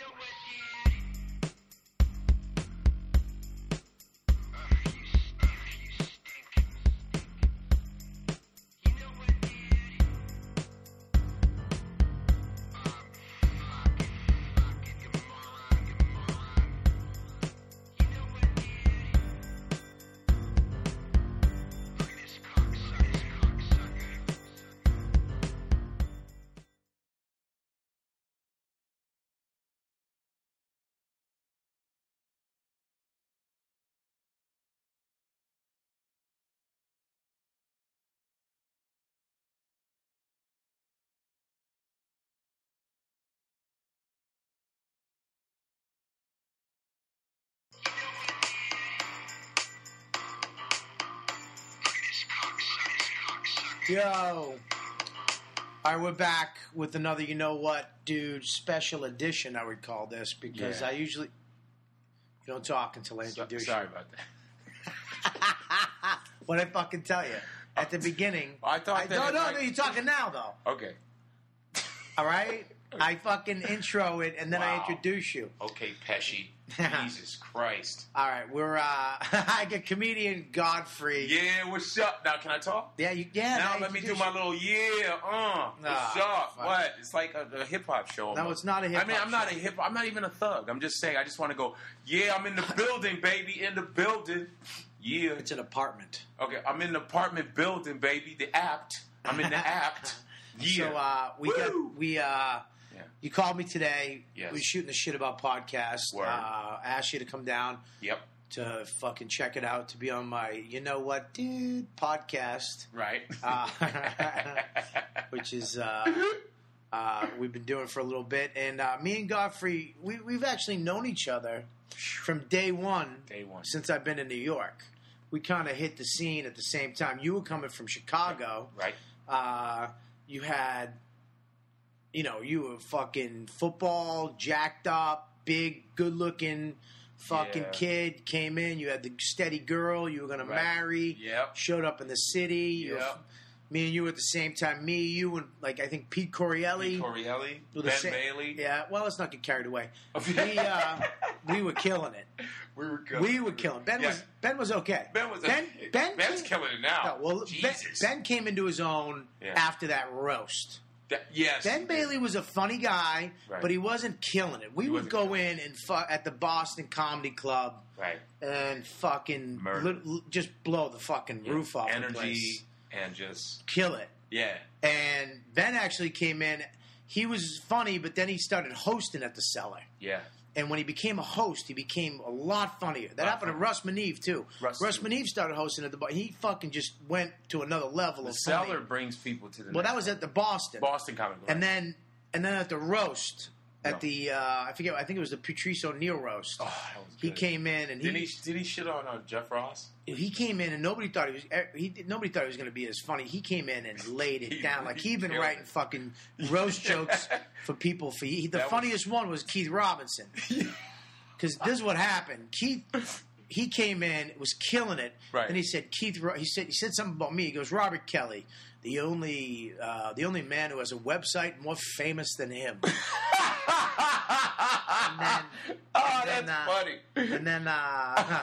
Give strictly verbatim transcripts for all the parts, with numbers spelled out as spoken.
Yo. All right, we're back with another You Know What, Dude special edition, I would call this, because yeah. I usually you don't talk until I introduce so, sorry you. Sorry about that. What'd I fucking tell you? At the beginning. I thought I, that... No, no, like, no, you're talking now, though. Okay. All right? I fucking intro it, and then wow. I introduce you. Okay, Pesci. Jesus Christ. All right, we're, uh, I got comedian Godfrey. Yeah, what's up? Now, can I talk? Yeah, you, yeah. Now let me do my little, yeah, uh, what's oh, up? fuck. What? It's like a, a hip-hop show. No, it's not a hip-hop I mean, I'm not show. a hip I'm not even a thug. I'm just saying, I just want to go, yeah, I'm in the building, baby, in the building. Yeah. It's an apartment. Okay, I'm in the apartment building, baby, the apt. I'm in the apt. Yeah. So, uh, we Woo! got, we, uh, Yeah. you called me today. Yes. We were shooting the shit about podcasts. Word. Uh, asked you to come down. Yep. To fucking check it out, to be on my You Know What, Dude podcast. Right. Uh, which is, uh, uh, we've been doing for a little bit. And uh, me and Godfrey, we, we've actually known each other from day one. Day one. Since I've been in New York. We kind of hit the scene at the same time. You were coming from Chicago. Right. Uh, you had... You know, you were fucking football, jacked up, big, good-looking fucking Yeah. kid. Came in, you had the steady girl you were going Right. to marry. Yep. Showed up in the city. You were- Yep. me and you were at the same time. Me, you, and, like, I think Pete Corielli. Pete Corielli. were the Ben same- Bailey. Yeah, well, let's not get carried away. we, uh, we were killing it. We were good. We were killing. Ben Yeah. was Ben was okay. Ben was Ben. Ben Ben's came, killing it now. no, well, Ben, Jesus. Ben came into his own Yeah. after that roast. That- yes. Ben Bailey was a funny guy, Right. but he wasn't killing it. We He would wasn't go killing in and fu- at the Boston Comedy Club Right. and fucking Murder. li- just blow the fucking Yeah. roof off the Energy place. and just Kill it. yeah. And Ben actually came in. He was funny, but then he started hosting at the Cellar. Yeah. And when he became a host, he became a lot funnier. That Lot happened to funnier. Russ Maneve, too. Russ- Russ Maneve started hosting at the bar. He fucking just went to another level The of funny. Cellar brings people to the Well, next that was at the Boston. Boston Comic Con. And then and then at the roast, at No. the, uh, I forget, I think it was the Patrice O'Neill roast. oh, that was He good. came in and he, Did he did he shit on uh, Jeff Ross? he came in and nobody thought he was he nobody thought he was going to be as funny. He came in and laid it He- down like he he'd been killed writing it. fucking roast jokes for people. For he, the That was- funniest one was Keith Robinson. Because this is what happened. Keith, he came in, was killing it, Right. and he said, Keith, Ro- he said, he said something about me. He goes, Robert Kelly, the only, uh, the only man who has a website more famous than him. and then, Oh, and then, that's uh, funny. And then, uh,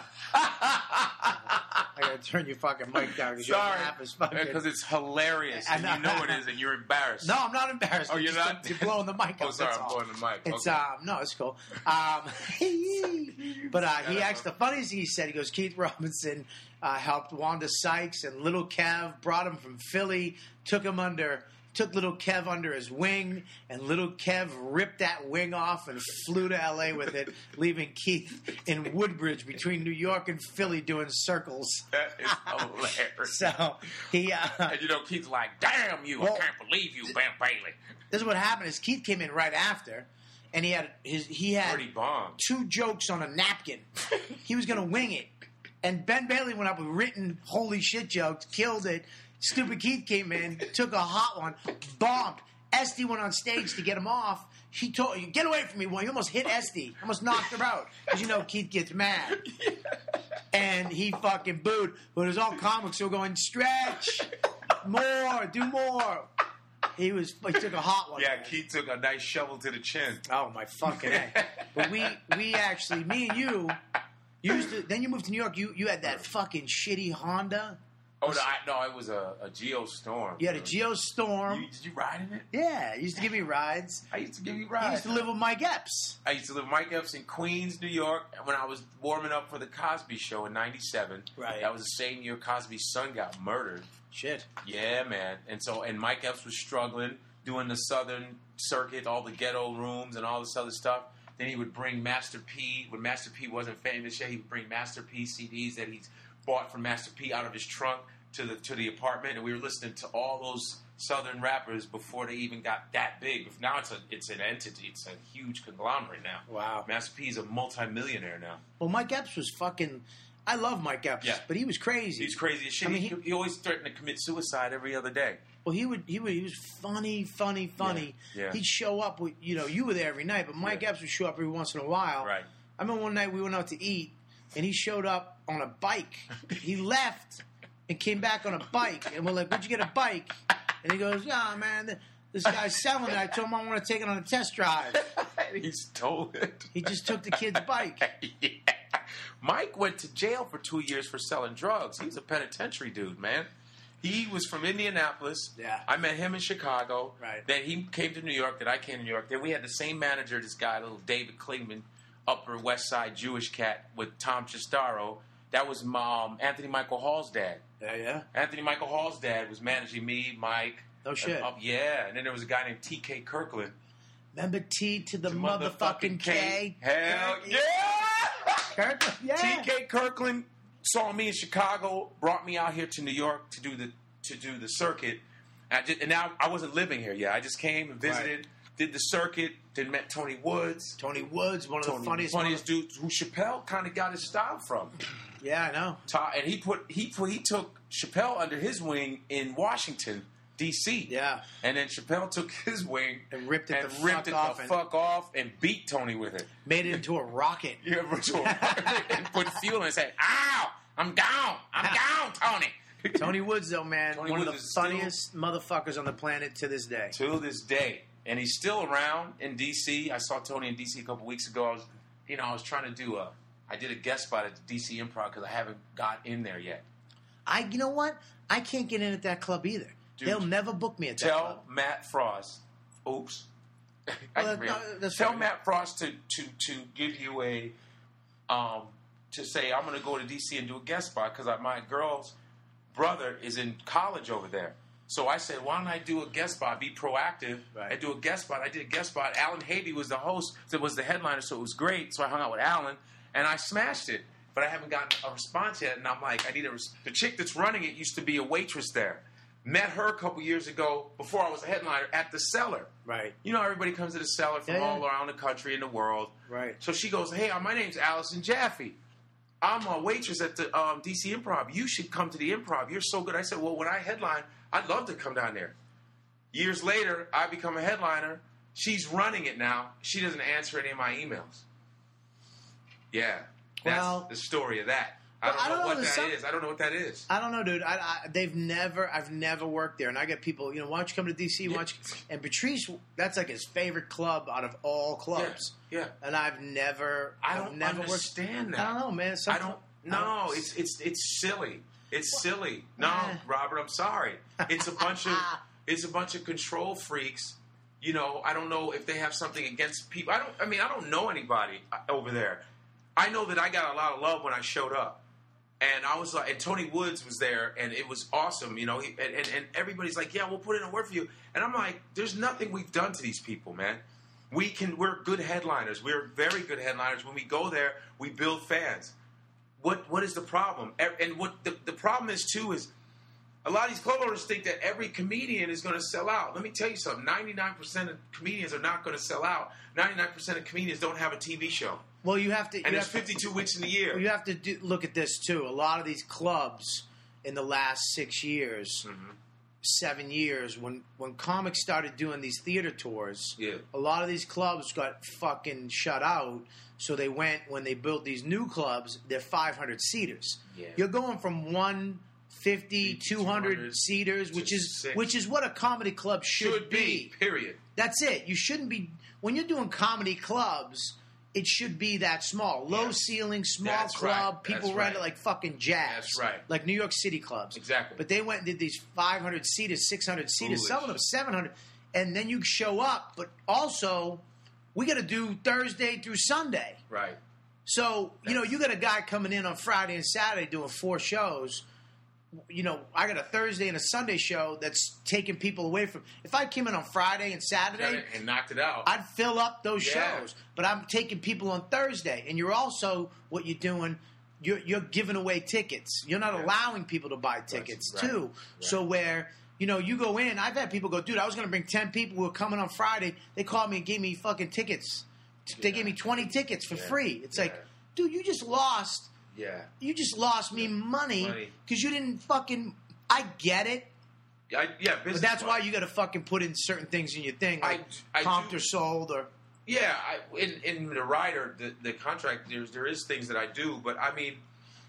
I gotta turn your fucking mic down because your Sorry, laugh is fucking. because it's hilarious, I and know. you know it is, and you're embarrassed. No, I'm not embarrassed. Oh, you're Just- not? You're blowing the mic Oh, up. sorry, that's I'm all. blowing the mic. It's Okay. um no, it's cool. Um, but uh, he Yeah. asked the funniest thing he said. He goes, Keith Robinson uh, helped Wanda Sykes and Little Kev, brought him from Philly, took him under, took Little Kev under his wing, and Little Kev ripped that wing off and flew to L A with it, leaving Keith in Woodbridge between New York and Philly doing circles. That is hilarious. So he. Uh, And you know, Keith's like, "Damn you! Well, I can't believe you, Ben Bailey." this is what happened: is Keith came in right after, and he had his he had Already bombed. two jokes on a napkin. He was going to wing it. And Ben Bailey went up with written holy shit jokes, killed it. Stupid Keith came in, took a hot one, bombed. Esty went on stage to get him off. She told you, get away from me, boy. You almost hit Esty. Almost knocked her out. Because you know Keith gets mad. And he fucking booed. But it was all comics who were going, stretch, more, do more. He was. He took a hot one. Yeah, man. Keith took a nice shovel to the chin. Oh my fucking A. But we we actually, me and you, used to. Then you moved to New York. You you had that fucking shitty Honda. Oh no, I, no, it was a, a Geostorm. You had a Geostorm. You, did you ride in it? Yeah, you used to give me rides. I used to give you You rides. used to live with Mike Epps. I used to live with Mike Epps in Queens, New York, when I was warming up for the Cosby Show in ninety-seven. Right. That was the same year Cosby's son got murdered. Shit. Yeah, man. And so, and Mike Epps was struggling, doing the Southern Circuit, all the ghetto rooms and all this other stuff. Then he would bring Master P. When Master P wasn't famous yet, he would bring Master P C Ds that he's bought from Master P out of his trunk to the to the apartment, and we were listening to all those Southern rappers before they even got that big. Now it's a it's an entity. It's a huge conglomerate now. Wow. Master P is a multimillionaire now. Well, Mike Epps was fucking. I love Mike Epps, Yeah. but he was crazy. He's crazy as shit. I mean, he, he- he always threatened to commit suicide every other day. Well, he would. He would. He was funny, funny, funny. Yeah, yeah. He'd show up with. You know, you were there every night, but Mike Yeah. Epps would show up every once in a while. Right. I remember one night we went out to eat, and he showed up on a bike. He left and came back on a bike, and we're like, "Where'd you get a bike?" And he goes, "Yeah, man, th- this guy's selling it. I told him I want to take it on a test drive." He stole it. He just took the kid's bike. Yeah. Mike went to jail for two years for selling drugs. He was a penitentiary dude, man. He was from Indianapolis. Yeah. I met him in Chicago. Right. Then he came to New York. Then I came to New York. Then we had the same manager, this guy, little David Klingman, Upper West Side Jewish cat with Tom Chistaro. That was um, Anthony Michael Hall's dad. Yeah, yeah. Anthony Michael Hall's dad was managing me, Mike. No shit. and, uh, yeah. And then there was a guy named T K Kirkland. Remember T to the, The motherfucking K? Hell Kirk- yeah! Kirkland, yeah. T K Kirkland saw me in Chicago, brought me out here to New York to do the to do the circuit. And, I just, and now I wasn't living here yet. I just came and visited, Right. did the circuit, then met Tony Woods. Tony Woods, one of Tony, the funniest, funniest dudes who Chappelle kind of got his style from. Yeah, I know. Ta- And he put he put, he took Chappelle under his wing in Washington, D C. Yeah. And then Chappelle took his wing And ripped it and the ripped fuck it off the and- fuck off and beat Tony with it. Made it into a rocket. Yeah, and put fuel in and said, "Ow, I'm down, I'm down, Tony." Tony Woods, though, man, Tony one Woods of the is still- funniest motherfuckers on the planet to this day. To this day, and he's still around in D C. I saw Tony in D C a couple weeks ago. I was, you know, I was trying to do a, I did a guest spot at the D C Improv because I haven't got in there yet. I, you know what? I can't get in at that club either. Dude, They'll never book me at that Tell club. Matt Frost, oops. I Well, can no, read. that's Tell fine. Matt Frost to, to, to give you a, um, to say I'm going to go to D C and do a guest spot because my girl's brother is in college over there. So I said, why don't I do a guest spot, be proactive, Right. and do a guest spot. I did a guest spot. Alan Havey was the host, that was the headliner, so it was great. So I hung out with Alan, and I smashed it. But I haven't gotten a response yet, and I'm like, I need a res- the chick that's running it used to be a waitress there. Met her a couple years ago before I was a headliner at the Cellar. Right, You know, everybody comes to the Cellar from Yeah, yeah. all around the country and the world. right. So she goes, hey, my name's Allison Jaffe. I'm a waitress at the um, D C Improv. You should come to the Improv. You're so good. I said, well, when I headline, I'd love to come down there. Years later, I become a headliner. She's running it now. She doesn't answer any of my emails. Yeah. That's Well- the story of that. I Well, don't I know don't know, what there's that some- is. I don't know what that is. I don't know, dude. I, I, they've never, I've never worked there, and I get people, you know, why don't you come to D C? Why don't you? And Patrice, that's like his favorite club out of all clubs. Yeah. yeah. And I've never, I I've don't never understand worked, that. I don't know, man. I Sometimes- don't. No, it's it's it's silly. It's silly. No, Eh. Robert, I'm sorry. It's a bunch of it's a bunch of control freaks. You know, I don't know if they have something against people. I don't. I mean, I don't know anybody over there. I know that I got a lot of love when I showed up, and I was like, and Tony Woods was there, and it was awesome. You know, he, and, and and everybody's like, yeah, we'll put in a word for you, and I'm like, there's nothing we've done to these people, man. We can. We're good headliners. We're very good headliners. When we go there, we build fans. What what is the problem? And what the, the problem is too is a lot of these club owners think that every comedian is going to sell out. Let me tell you something. ninety-nine percent of comedians are not going to sell out. ninety-nine percent of comedians don't have a T V show. Well, you have to. And you there's have to- fifty-two weeks in the year. You have to do, look at this too. A lot of these clubs in the last six years, Mm-hmm. seven years, when when comics started doing these theater tours, Yeah. a lot of these clubs got fucking shut out. So they went when they built these new clubs. They're five hundred seaters. Yeah. You're going from one fifty, two hundred seaters, which is six. which is what a comedy club should, Should be, period. That's it. You shouldn't be when you're doing comedy clubs. It should be that small, low Yeah. ceiling, small That's club. right. People That's rent right. it like fucking jazz. That's right. Like New York City clubs. Exactly. But they went and did these five hundred seaters, six hundred seaters, Foolish. some of them seven hundred, and then you show up. But also, we got to do Thursday through Sunday. Right. So, you know, you got a guy coming in on Friday and Saturday doing four shows. You know, I got a Thursday and a Sunday show that's taking people away from. If I came in on Friday and Saturday And knocked it out. I'd fill up those Yeah. shows. But I'm taking people on Thursday. And you're also, what you're doing, you're, you're giving away tickets. You're not Yeah. allowing people to buy tickets, Right. too. Right. So where, you know, you go in, I've had people go, dude, I was going to bring ten people who were coming on Friday. They called me and gave me fucking tickets. They Yeah. gave me twenty tickets for Yeah. free. It's Yeah. like, dude, you just lost. Yeah. You just lost me money Money. because you didn't fucking. I get it, I, yeah, business but that's why wise. you got to fucking put in certain things in your thing, I- like I comped do- or sold or. Yeah, I, in in the rider, the, the contract, there's there is things that I do, but I mean,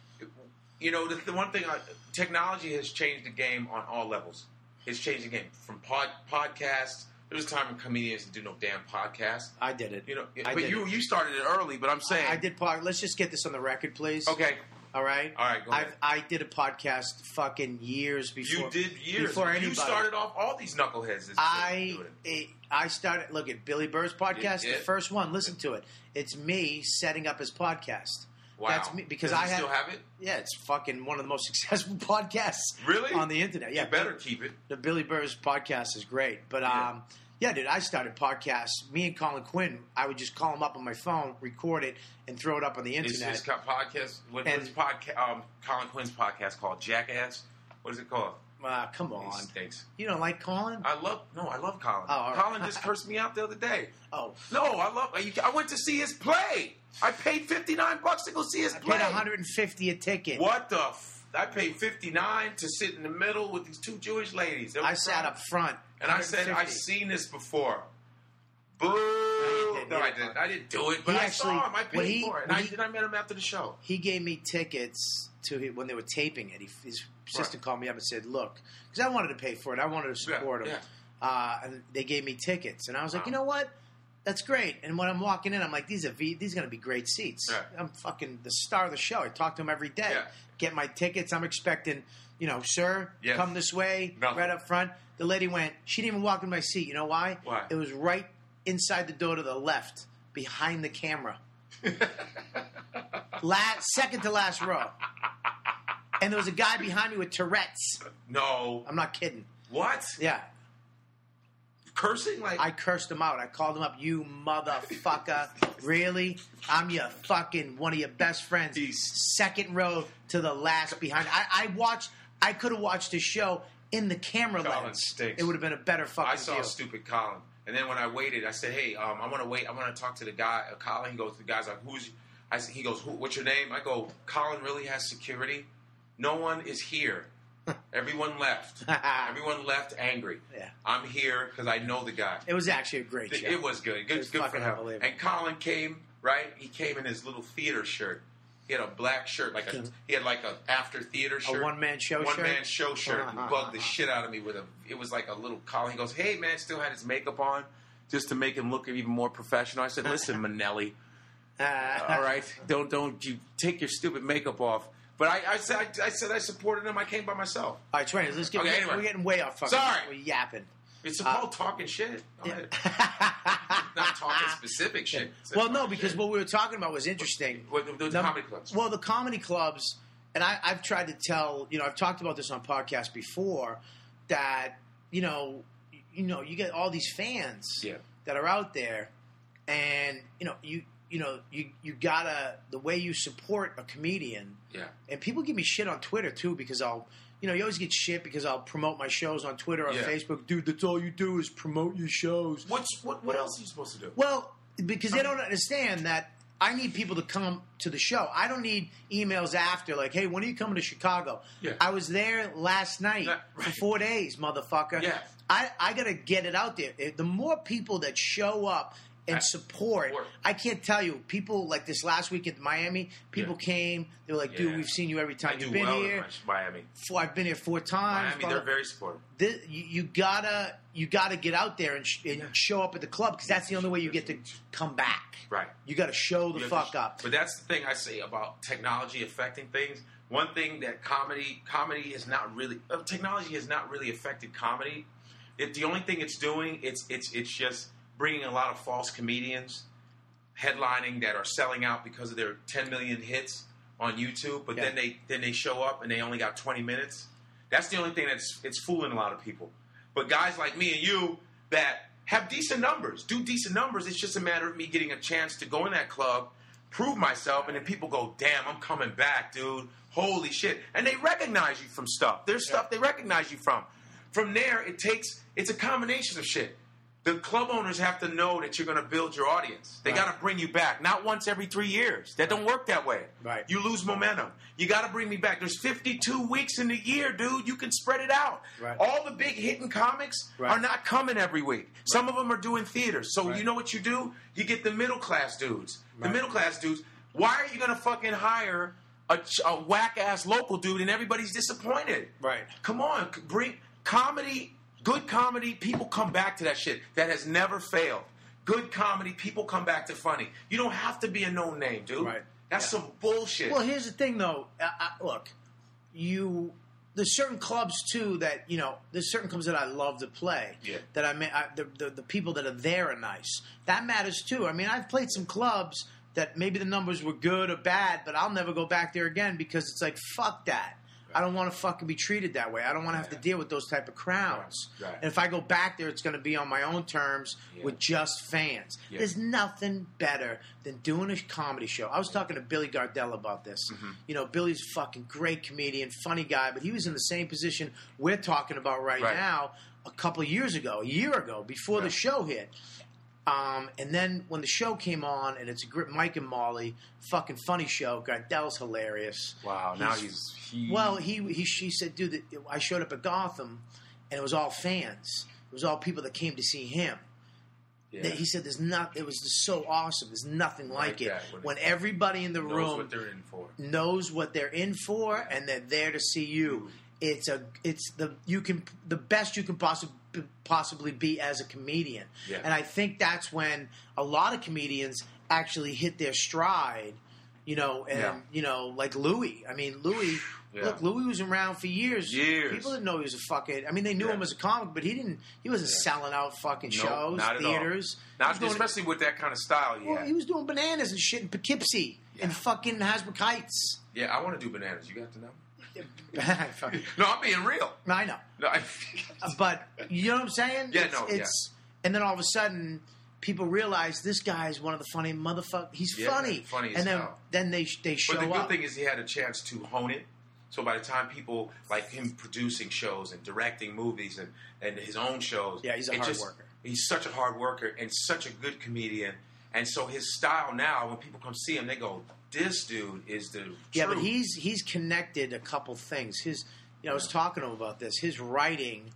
you know, the, the one thing, I, technology has changed the game on all levels. It's changed the game from pod, podcasts. There was a time when comedians didn't do no damn podcast. I did it. You know, I but did you it. you started it early. But I'm saying, I did pod. Let's just get this on the record, please. Okay, All right. all right, go ahead. I've, I did a podcast fucking years before. You did years before You anybody. started off all these knuckleheads. That's I doing it. it, I started. Look at Billy Burr's podcast, Yeah. the first one. Listen to it. It's me setting up his podcast. Wow. That's me because Does I it had. still have it. Yeah, it's fucking one of the most successful podcasts. Really? On the internet. Yeah, You better keep it. the Billy Burr's podcast is great. But Yeah. um, yeah, dude, I started podcasts. Me and Colin Quinn, I would just call him up on my phone, record it, and throw it up on the It's, internet. it's got podcast. What, And- what's podcast? Um, Colin Quinn's podcast called Jackass. What is it called? Ah, come He on. stinks. You don't like Colin? I love no, I love Colin. Oh, all right. Colin just cursed me out the other day. oh, No, I love. I went to see his play. I paid fifty nine bucks to go see his I play. paid one hundred fifty a ticket. What the? F- I paid fifty nine to sit in the middle with these two Jewish ladies. They were I sat crying. up front. and I said, one hundred "I've fifty. seen this before." Boo! didn't. No, I didn't. I didn't do it, but He I actually- saw him. I paid when he- for it, and when I, he- and I met him after the show. He gave me tickets to when they were taping it. He, his assistant Right. called me up and said, "Look," because I wanted to pay for it. I wanted to support Yeah, him. Uh, and they gave me tickets, and I was like, Wow. you know what? That's great. And when I'm walking in, I'm like, these are v- these are going to be great seats. Yeah. I'm fucking the star of the show. I talk to him every day. Yeah. Get my tickets. I'm expecting, you know, sir, Yes. come this way, Nothing. right up front. The lady went. She didn't even walk in my seat. You know why? Why? It was right inside the door to the left, behind the camera. Last, second to last row. And there was a guy behind me with Tourette's. No. I'm not kidding. What? Yeah. Cursing like I cursed him out. I called him up, you motherfucker. Really? I'm your fucking, one of your best friends. He's- Second row to the last behind. I, I watched, I could have watched the show in the camera Colin lens. stinks. It would have been a better fucking I saw view. stupid Colin. And then when I waited, I said, "Hey, um, I want to wait. I want to talk to the guy, uh, Colin." He goes, "The guy's like, who's?" I said, "He goes, Who, what's your name?" I go, "Colin really has security. No one is here. Everyone left. Everyone left angry. Yeah. I'm here because I know the guy. It was actually a great It, show. it was good. Good, It was good for fucking him. unbelievable. And Colin came right. He came in his little theater shirt. He had a black shirt, like a he had like a after theater shirt, one-man show one shirt? man show shirt. He bugged the shit out of me with a. It was like a little Colin. He goes, "Hey man," still had his makeup on, just to make him look even more professional. I said, "Listen, Manelli, Uh, all right, don't don't you take your stupid makeup off." But I, I said I, I said I supported him. I came by myself. All right, Trent, let's get, Okay, we're, anyway. we're getting way off fucking. Sorry. We're yapping. It's about talking shit. Go ahead. Not talking specific shit. Well, no, because what we were talking about was interesting. What, the, the Num- comedy clubs. Well, the comedy clubs, and I, I've tried to tell, you know, I've talked about this on podcasts before, that, you know, you, you know, you get all these fans Yeah. that are out there, and, you know, you, you know, you, you gotta, the way you support a comedian, Yeah. and people give me shit on Twitter too, because I'll, you know, you always get shit because I'll promote my shows on Twitter or Yeah. Facebook. Dude, that's all you do is promote your shows. What's what? What else are you supposed to do? Well, because they don't understand that I need people to come to the show. I don't need emails after like, "Hey, when are you coming to Chicago?" Yeah. I was there last night Yeah, for right. four days, motherfucker. Yeah. I, I got to get it out there. If- The more people that show up and support. Support. I can't tell you. People like this last week at Miami. People Yeah. came. They were like, "Dude, Yeah. we've seen you every time I you've do been well here. in Miami. Four, I've been here four times." Miami, they're very supportive. This, you, you gotta you gotta get out there and, sh- and Yeah. show up at the club because that's the only way you get to come back. Right. You got to show the You have fuck to- up. But that's the thing I say about technology affecting things. One thing that comedy comedy is not really uh, technology has not really affected comedy. It, the only thing it's doing it's it's it's just bringing a lot of false comedians headlining that are selling out because of their ten million hits on YouTube, but Yeah. then they then they show up and they only got twenty minutes. That's the only thing that's it's fooling a lot of people. But guys like me and you that have decent numbers, do decent numbers, it's just a matter of me getting a chance to go in that club, prove myself, and then people go, damn, I'm coming back, dude. Holy shit. And they recognize you from stuff. There's Yeah. stuff they recognize you from. From there, it takes, it's a combination of shit. The club owners have to know that you're going to build your audience. They Right. got to bring you back. Not once every three years. That don't work that way. Right. You lose momentum. You got to bring me back. There's fifty-two weeks in the year, dude. You can spread it out. Right. All the big hitting comics Right. are not coming every week. Some of them are doing theaters. So Right. you know what you do? You get the middle class dudes. The Right. middle class dudes. Why are you going to fucking hire a, a whack ass local dude and everybody's disappointed? Right. Come on, c- bring comedy, good comedy. People come back to that shit. That has never failed. Good comedy, people come back to funny. You don't have to be a known name, dude. Right. That's Yeah. some bullshit. Well, here's the thing, though. I, I, look, you there's certain clubs too that you know. There's certain clubs that I love to play. Yeah. That I mean, I, the, the the people that are there are nice. That matters too. I mean, I've played some clubs that maybe the numbers were good or bad, but I'll never go back there again because it's like fuck that. I don't want to fucking be treated that way. I don't want to have to Yeah. deal with those type of crowds. Right. Right. And if I go back there, it's going to be on my own terms Yeah. with just fans. Yeah. There's nothing better than doing a comedy show. I was talking to Billy Gardell about this. Mm-hmm. You know, Billy's a fucking great comedian, funny guy, but he was in the same position we're talking about right, Right. now a couple of years ago, a year ago, before the Right. show hit. Um, and then when the show came on, and it's a grip, Mike and Molly, fucking funny show. Gardell's hilarious. wow, now he's... He, Well, he he she said, dude, that I showed up at Gotham, and it was all fans. It was all people that came to see him. yeah. That He said, "There's not. It was just so awesome. There's nothing like, Like it that, when when it everybody in the knows room what they're in for. knows what they're in for, and they're there to see you. It's a it's the you can the best you can possibly possibly be as a comedian. Yeah. And I think that's when a lot of comedians actually hit their stride. You know, and Yeah. you know, like Louis. I mean, Louis. Yeah. Look, Louis was around for years. Years. People didn't know he was a fucking. I mean, they knew Yeah. him as a comic, but he didn't. He wasn't Yeah. selling out fucking No, shows, not at all. theaters. He Not was doing- especially with that kind of style. well, Yeah, he was doing bananas and shit in Poughkeepsie and Yeah. fucking Hasbrook Heights. yeah. I want to do bananas. You got to know. Fucking- No, I'm being real. I know. No, I, But you know what I'm saying? Yeah, it's, no, it's and then all of a sudden people realize this guy's one of the funny motherfuckers. He's Yeah, funny. man, funny as and then hell. then they they show But the good up. thing is he had a chance to hone it. So by the time people like him producing shows and directing movies and, and his own shows, Yeah, he's a it hard just- worker. He's such a hard worker and such a good comedian. And so his style now, when people come see him, they go, "This dude is the yeah, but truth." he's he's connected a couple things. His you know, I was talking to him about this. His writing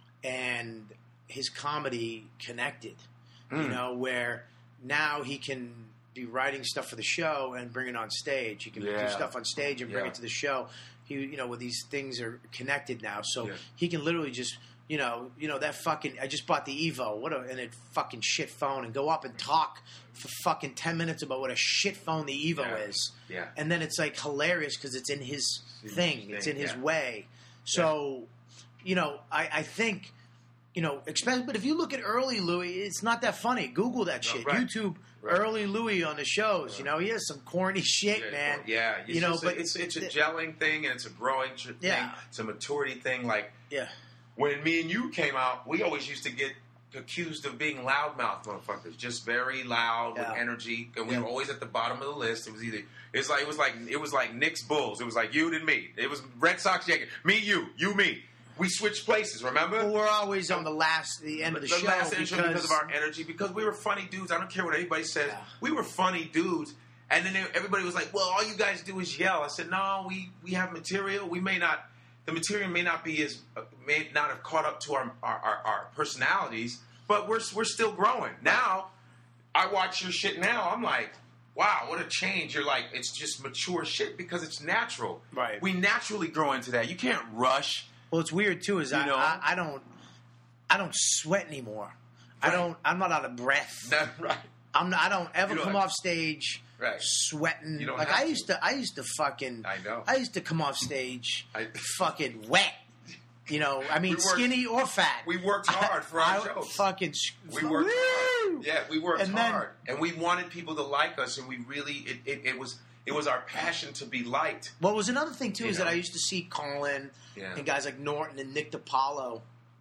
and his comedy connected. You Mm. know, where now he can be writing stuff for the show and bring it on stage. He can do Yeah. stuff on stage and bring Yeah. it to the show. He, you know, where these things are connected now, so Yeah. he can literally just, you know, you know that fucking. I just bought the Evo, what a and it fucking shit phone, and go up and talk for fucking ten minutes about what a shit phone the Evo Yeah. is, Yeah. and then it's like hilarious because it's in his His thing, it's in thing, his yeah. way. So, you know, I, I think. You know, especially, but if you look at early Louis, it's not that funny. Google that No, shit. right. YouTube Right. early Louis on the shows. You know, he has some corny shit, Yeah, man. Yeah, it's You know, just a- but it's it's a th- gelling thing and it's a growing tr- Yeah. thing. It's a maturity thing. Like Yeah, when me and you came out, we always used to get accused of being loudmouth motherfuckers, just very loud Yeah. with energy, and we Yeah. were always at the bottom of the list. It was either it's like it was like it was like Knicks Bulls. It was like you and me. It was Red Sox Yankees. Me, you, you, me. We switched places. Remember? but we're always on the last, the end of the, the show last because, intro because of our energy, because we were funny dudes. I don't care what anybody says. Yeah. We were funny dudes. And then they- everybody was like, well, all you guys do is yell. I said, no, we, we have material. We may not, the material may not be as, uh, may not have caught up to our, our, our, our personalities, but we're, we're still growing. Now, I watch your shit now. I'm like, wow, what a change. You're like, it's just mature shit because it's natural. Right. We naturally grow into that. You can't rush. Well, it's weird too. Is You I, know? I I don't I don't sweat anymore. I Right. don't. I'm not out of breath. That's right. I'm. Not, I don't ever You don't come have- off stage Right. sweating. You don't like have I to. used to. I used to fucking. I know. I used to come off stage I- fucking wet. You know. I mean, We worked- skinny or fat. We worked hard for our I, shows. Fucking. We worked hard. Woo! Yeah, we worked And then- hard, and we wanted people to like us, and we really it, it, it was it was our passion to be liked. What was another thing too You is know? that I used to see Colin Yeah. and guys like Norton and Nick DiPaolo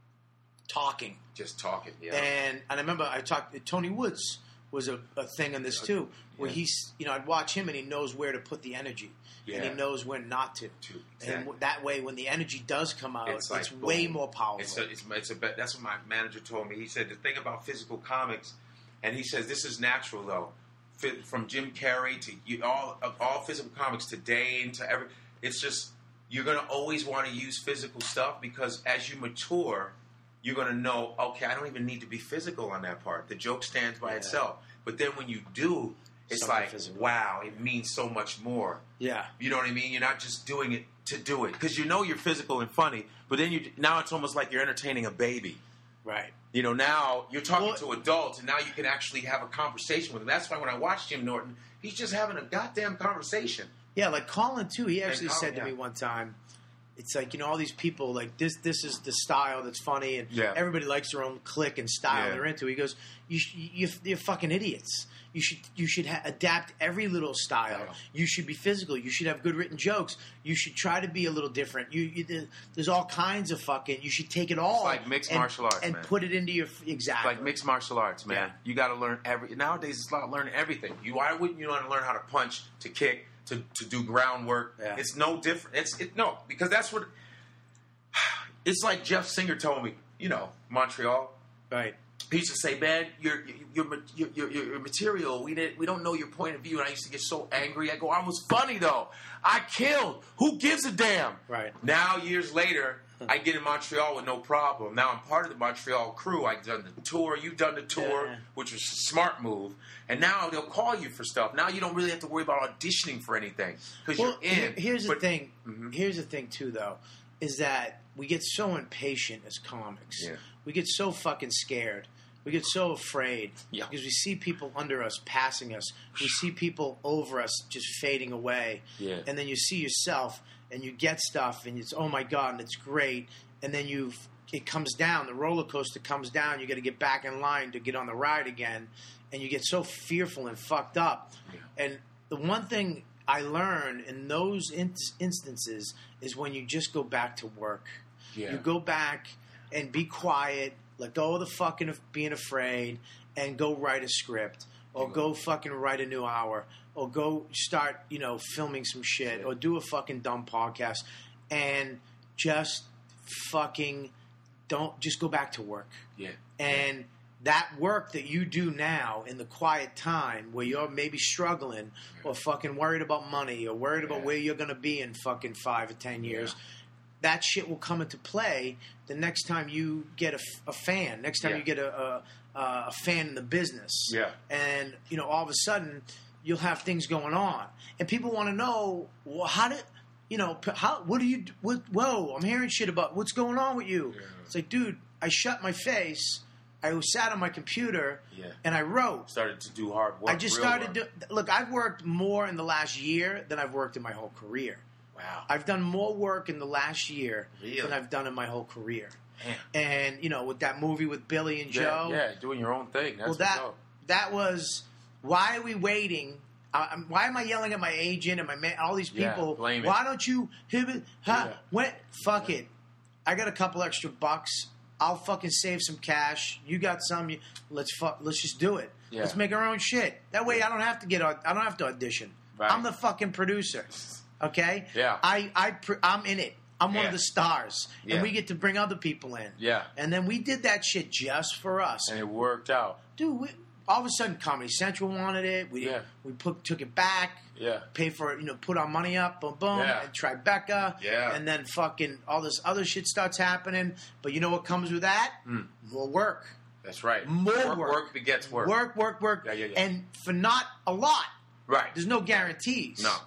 talking. Just talking, yeah. And and I remember I talked. Tony Woods was a, a thing on this too, where Yeah. he's you know I'd watch him and he knows where to put the energy, and he Yeah. knows when not to. To- And exactly. w- that way, when the energy does come out, It's it's, like, way boom. more powerful. It's a, it's, it's a bet. That's what my manager told me. He said the thing about physical comics, and he says this is natural though. Fi- From Jim Carrey to you, all all physical comics to Dane to every, it's just you're gonna always want to use physical stuff because as you mature, you're gonna know. Okay, I don't even need to be physical on that part. The joke stands by Yeah. itself. But then when you do, it's Something like physical. wow, it means so much more. yeah, You know what I mean? You're not just doing it to do it because you know you're physical and funny, but then you now it's almost like you're entertaining a baby. right. You know, now you're talking Well- to adults, and now you can actually have a conversation with them. That's why when I watch Jim Norton, he's just having a goddamn conversation. Yeah, like Colin too. He actually Colin, said to yeah. me one time, "It's like you know all these people like this. This is the style that's funny, and Yeah. everybody likes their own clique and style Yeah. they're into." He goes, "You, sh- you you're fucking idiots. You should you should ha- adapt every little style. Yeah. You should be physical. You should have good written jokes. You should try to be a little different. You, you there- there's all kinds of fucking. You should take it all like mixed and, martial arts, and man. put it into your exactly Like mixed martial arts, man. Yeah. You got to learn every. Nowadays, it's about learning everything. You why wouldn't you want to learn how to punch, to kick, to, to do groundwork? Yeah. It's no different. It's it, no because that's what. It's like Jeff Singer told me. You know, Montreal. right. He used to say, "Man, your your your your, your, your material. We didn't. We don't know your point of view." And I used to get so angry. I go, "I was funny though. I killed. Who gives a damn?" Right. Now, years later, I get in Montreal with no problem. Now I'm part of the Montreal crew. I've done the tour. You've done the tour, Yeah. which was a smart move. And now they'll call you for stuff. Now you don't really have to worry about auditioning for anything because Well, you're in. here- here's the But- thing. Mhm. Here's the thing too, though, is that we get so impatient as comics. Yeah. We get so fucking scared. We get so afraid Yeah. because we see people under us passing us. We see people over us just fading away. Yeah. And then you see yourself and you get stuff and it's oh my god and it's great. And then you it comes down. The roller coaster comes down. You got to get back in line to get on the ride again. And you get so fearful and fucked up. Yeah. And the one thing I learned in those in- instances is when you just go back to work. Yeah. You go back and be quiet, let go of the fucking of being afraid, and go write a script, or go fucking write a new hour, or go start, you know, filming some shit, Yeah. or do a fucking dumb podcast, and just fucking don't just go back to work. Yeah. And that work that you do now in the quiet time where you're maybe struggling or fucking worried about money or worried about Yeah. where you're going to be in fucking five or ten years, that shit will come into play the next time you get a, f- a fan, next time Yeah. you get a, a, a fan in the business. Yeah. And, you know, all of a sudden you'll have things going on. And people want to know, well, how did... You know, p- how? What do you? What, whoa! I'm hearing shit about what's going on with you. Yeah. It's like, dude, I shut my face. I sat on my computer Yeah. and I wrote. Started to do hard work. I just real started. work. Do, look, I've worked more in the last year than I've worked in my whole career. Wow. I've done more work in the last year Really? than I've done in my whole career. Man. And you know, with that movie with Billy and Yeah, Joe, yeah, doing your own thing. That's well, what's that up. that was why are we waiting? Uh, um, why am I yelling at my agent and my man, all these Yeah, people? blame it. Why don't you? Huh, Yeah. when, fuck it. I got a couple extra bucks. I'll fucking save some cash. You got some. You, let's fuck. Let's just do it. Yeah. Let's make our own shit. That way, I don't have to get. au- I don't have to audition. Right. I'm the fucking producer. Okay. Yeah. I I pr- I'm in it. I'm one Yeah. of the stars, Yeah. and we get to bring other people in. Yeah. And then we did that shit just for us, And it worked out. dude. We, all of a sudden, Comedy Central wanted it. We Yeah. we put took it back. Yeah. Pay for it, you know, put our money up, boom, boom, Yeah. and Tribeca, Yeah. and then fucking all this other shit starts happening. But you know what comes with that? Mm. More work. That's right. More work. work. Work begets work. Work, work, work. Yeah, yeah, yeah. And for not a lot. Right. There's no guarantees. No.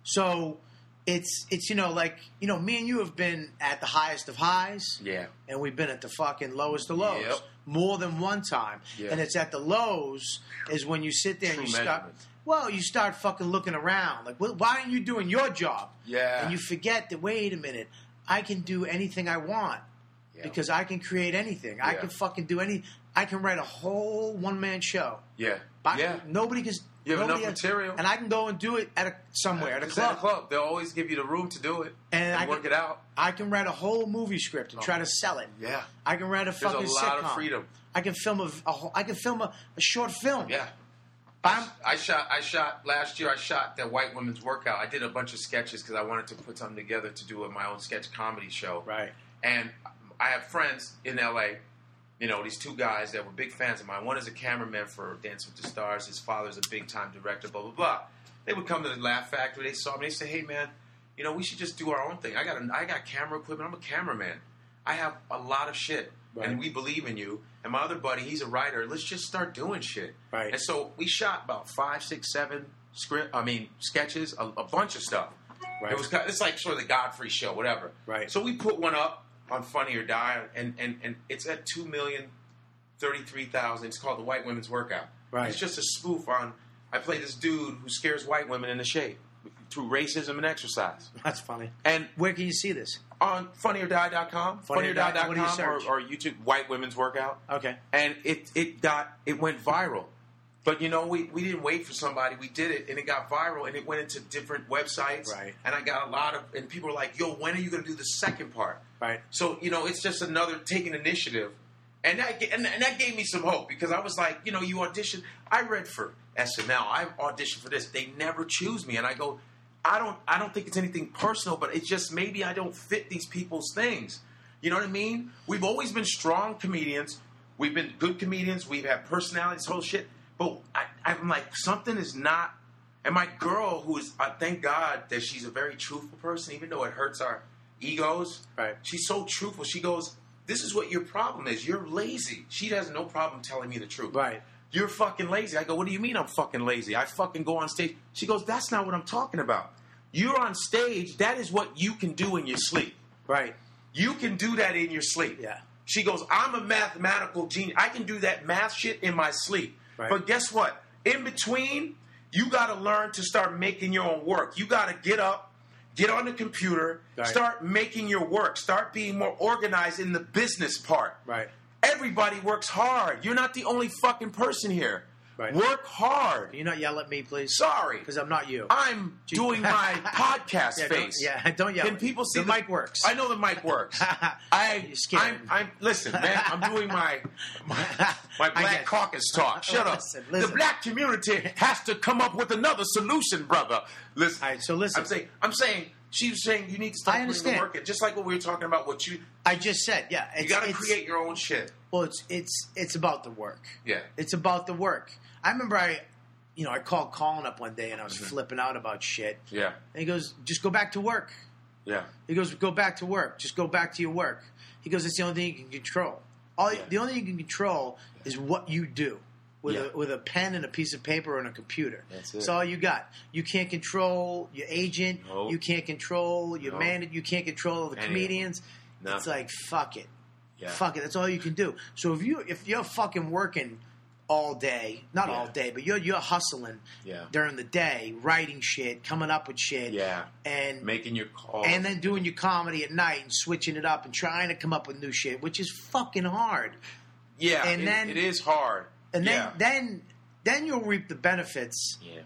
So it's, it's you know, like, you know, me and you have been at the highest of highs. Yeah. And we've been at the fucking lowest of lows. Yep. More than one time. Yeah. And it's at the lows is when you sit there True and you start... measurement. Well, you start fucking looking around. Like, well, why aren't you doing your job? Yeah. And you forget that, wait a minute, I can do anything I want. Yeah. Because I can create anything. I Yeah. can fucking do any... I can write a whole one-man show. Yeah. But yeah. Nobody can... You have nobody enough has- material. And I can go and do it at a, somewhere, at a It's club. at a club. They'll always give you the room to do it And and, I work can- it out. I can write a whole movie script and Oh. try to sell it. Yeah. I can write a There's fucking a lot sitcom. of freedom. I can film a, a whole, I can film a, a short film. Yeah. I'm, I shot. I shot last year. I shot that white women's workout. I did a bunch of sketches because I wanted to put something together to do my own sketch comedy show. right. And I have friends in L A. You know, these two guys that were big fans of mine. One is a cameraman for Dance with the Stars. His father's a big time director. Blah blah blah. They would come to the Laugh Factory. They saw me. They say, "Hey man, you know, we should just do our own thing. I got a, I got camera equipment. I'm a cameraman. I have a lot of shit, Right. and we believe in you." And my other buddy, he's a writer. Let's just start doing shit. Right. And so we shot about five, six, seven script. I mean, sketches, a, a bunch of stuff. Right. It was kind of, it's like sort of the Godfrey show, whatever. Right. So we put one up on Funny or Die, and and, and it's at two million thirty-three thousand. It's called The White Women's Workout. Right. It's just a spoof on. I play this dude who scares white women into shape through racism and exercise. That's funny. And Where can you see this? on funny or die dot com, Funny or Die, funny or die what do you dot com, search? or, or YouTube, White Women's Workout. Okay. And it it got it went viral. But you know, we, we didn't wait for somebody. We did it, and it got viral, and it went into different websites. Right. And I got a lot of, and people were like, "Yo, when are you going to do the second part?" Right. So you know, it's just another taking initiative, and that and, and that gave me some hope because I was like, you know, you audition. I read for S N L. I auditioned for this. They never choose me, and I go, I don't I don't think it's anything personal, but it's just maybe I don't fit these people's things. You know what I mean? We've always been strong comedians. We've been good comedians. We've had personalities, whole shit. But I, I'm like, something is not. And my girl, who is, I thank God that she's a very truthful person, even though it hurts our egos. Right. She's so truthful. She goes, "This is what your problem is. You're lazy." She has no problem telling me the truth. Right. "You're fucking lazy." I go, "What do you mean I'm fucking lazy? I fucking go on stage." She goes, "That's not what I'm talking about. You're on stage. That is what you can do in your sleep. Right. You can do that in your sleep." Yeah. She goes, "I'm a mathematical genius. I can do that math shit in my sleep." Right. But guess what? In between, you got to learn to start making your own work. You got to get up, get on the computer, Right. start making your work, start being more organized in the business part. Right. Everybody works hard. You're not the only fucking person here. Right. Work hard. Can you not yell at me, please? Sorry. Because I'm not you. I'm doing my podcast yeah, face. Don't, yeah, don't yell. Can at me. people see the, mic works? I know the mic works. I, You're scared. I'm, I'm, listen, man. I'm doing my my, my I Black get- Caucus talk. Shut up. Listen, listen. The black community has to come up with another solution, brother. Listen. All right, so listen. I'm saying. I'm saying. She was saying you need to start I putting understand. the work in. Just like what we were talking about. What you I just said, yeah. It's, you got to it's- create your own shit. Well, it's it's it's about the work. Yeah. It's about the work. I remember I, you know, I called Colin up one day and I was Mm-hmm. flipping out about shit. Yeah. And he goes, "Just go back to work." Yeah. He goes, "Go back to work. Just go back to your work." He goes, "It's the only thing you can control. All Yeah. the only thing you can control is what you do with Yeah. a with a pen and a piece of paper and a computer. That's That's it. all you got. You can't control your agent. Nope. You can't control your Nope. man. You can't control the Any of comedians. them. It's like fuck it, Yeah. fuck it. That's all you can do. So if you if you're fucking working all day, not Yeah. all day, but you're you're hustling Yeah. during the day, writing shit, coming up with shit, Yeah. and Making your call. and then doing your comedy at night and switching it up and trying to come up with new shit, which is fucking hard. yeah. and it- then- it is hard. And then yeah. then then you'll reap the benefits. yeah.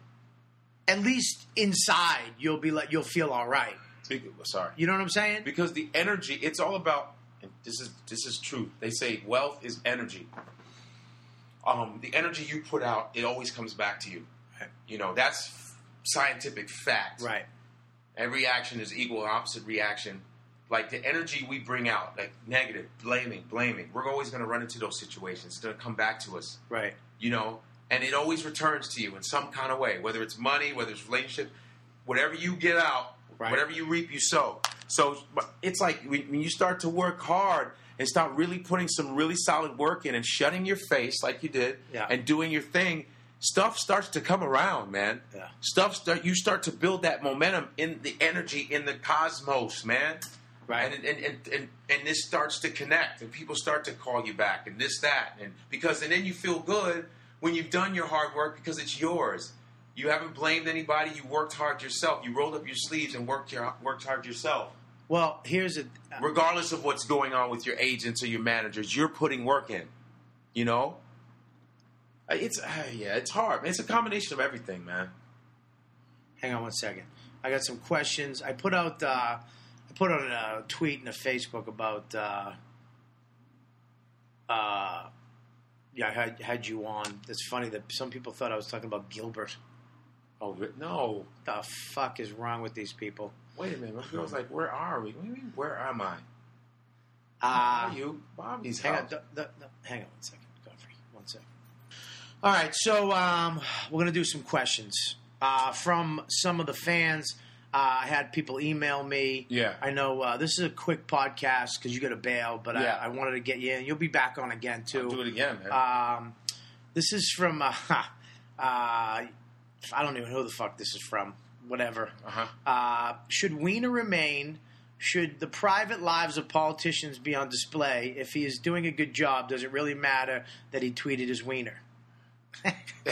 At least inside, you'll be like you'll feel all right. Speak- Sorry. You know what I'm saying? Because the energy, it's all about. And this is this is true. They say wealth is energy. Um, the energy you put out, it always comes back to you. Right. You know that's f- scientific fact. Right. Every action is equal and opposite reaction. Like the energy we bring out, like negative, blaming, blaming, we're always going to run into those situations. It's going to come back to us. Right. You know, and it always returns to you in some kind of way, whether it's money, whether it's relationships, whatever you get out, Right. whatever you reap, you sow. So it's like when when you start to work hard and start really putting some really solid work in and shutting your face like you did Yeah. and doing your thing, stuff starts to come around, man. Yeah. Stuff start you start to build that momentum in the energy in the cosmos, man. Right. And and, and and and this starts to connect, and people start to call you back, and this, that, and because and then you feel good when you've done your hard work because it's yours. You haven't blamed anybody. You worked hard yourself. You rolled up your sleeves and worked your worked hard yourself. Well, here's a. Regardless of what's going on with your agents or your managers, you're putting work in. You know. It's uh, yeah, it's hard. It's a combination of everything, man. Hang on one second. I got some questions. I put out. Uh, I put out a tweet in a Facebook about. Uh, uh, yeah, I had, had you on. It's funny that some people thought I was talking about Gilbert. Oh no! The fuck is wrong with these people? Wait a minute. My girl's like, "Where are we? What do you mean, where am I? Uh, Where are you? Bobby's hang house." on, the, the, the, hang on one second, Godfrey. One second. All right, so um, we're gonna do some questions uh, from some of the fans. Uh, I had people email me. Yeah. I know uh, this is a quick podcast because you got to bail, but Yeah. I, I wanted to get you in. You'll be back on again too. I'll do it again, man. Um, this is from. Uh, uh, I don't even know who the fuck this is from. Whatever. Uh-huh. Uh, should Wiener remain? Should the private lives of politicians be on display? If he is doing a good job, does it really matter that he tweeted his wiener? um,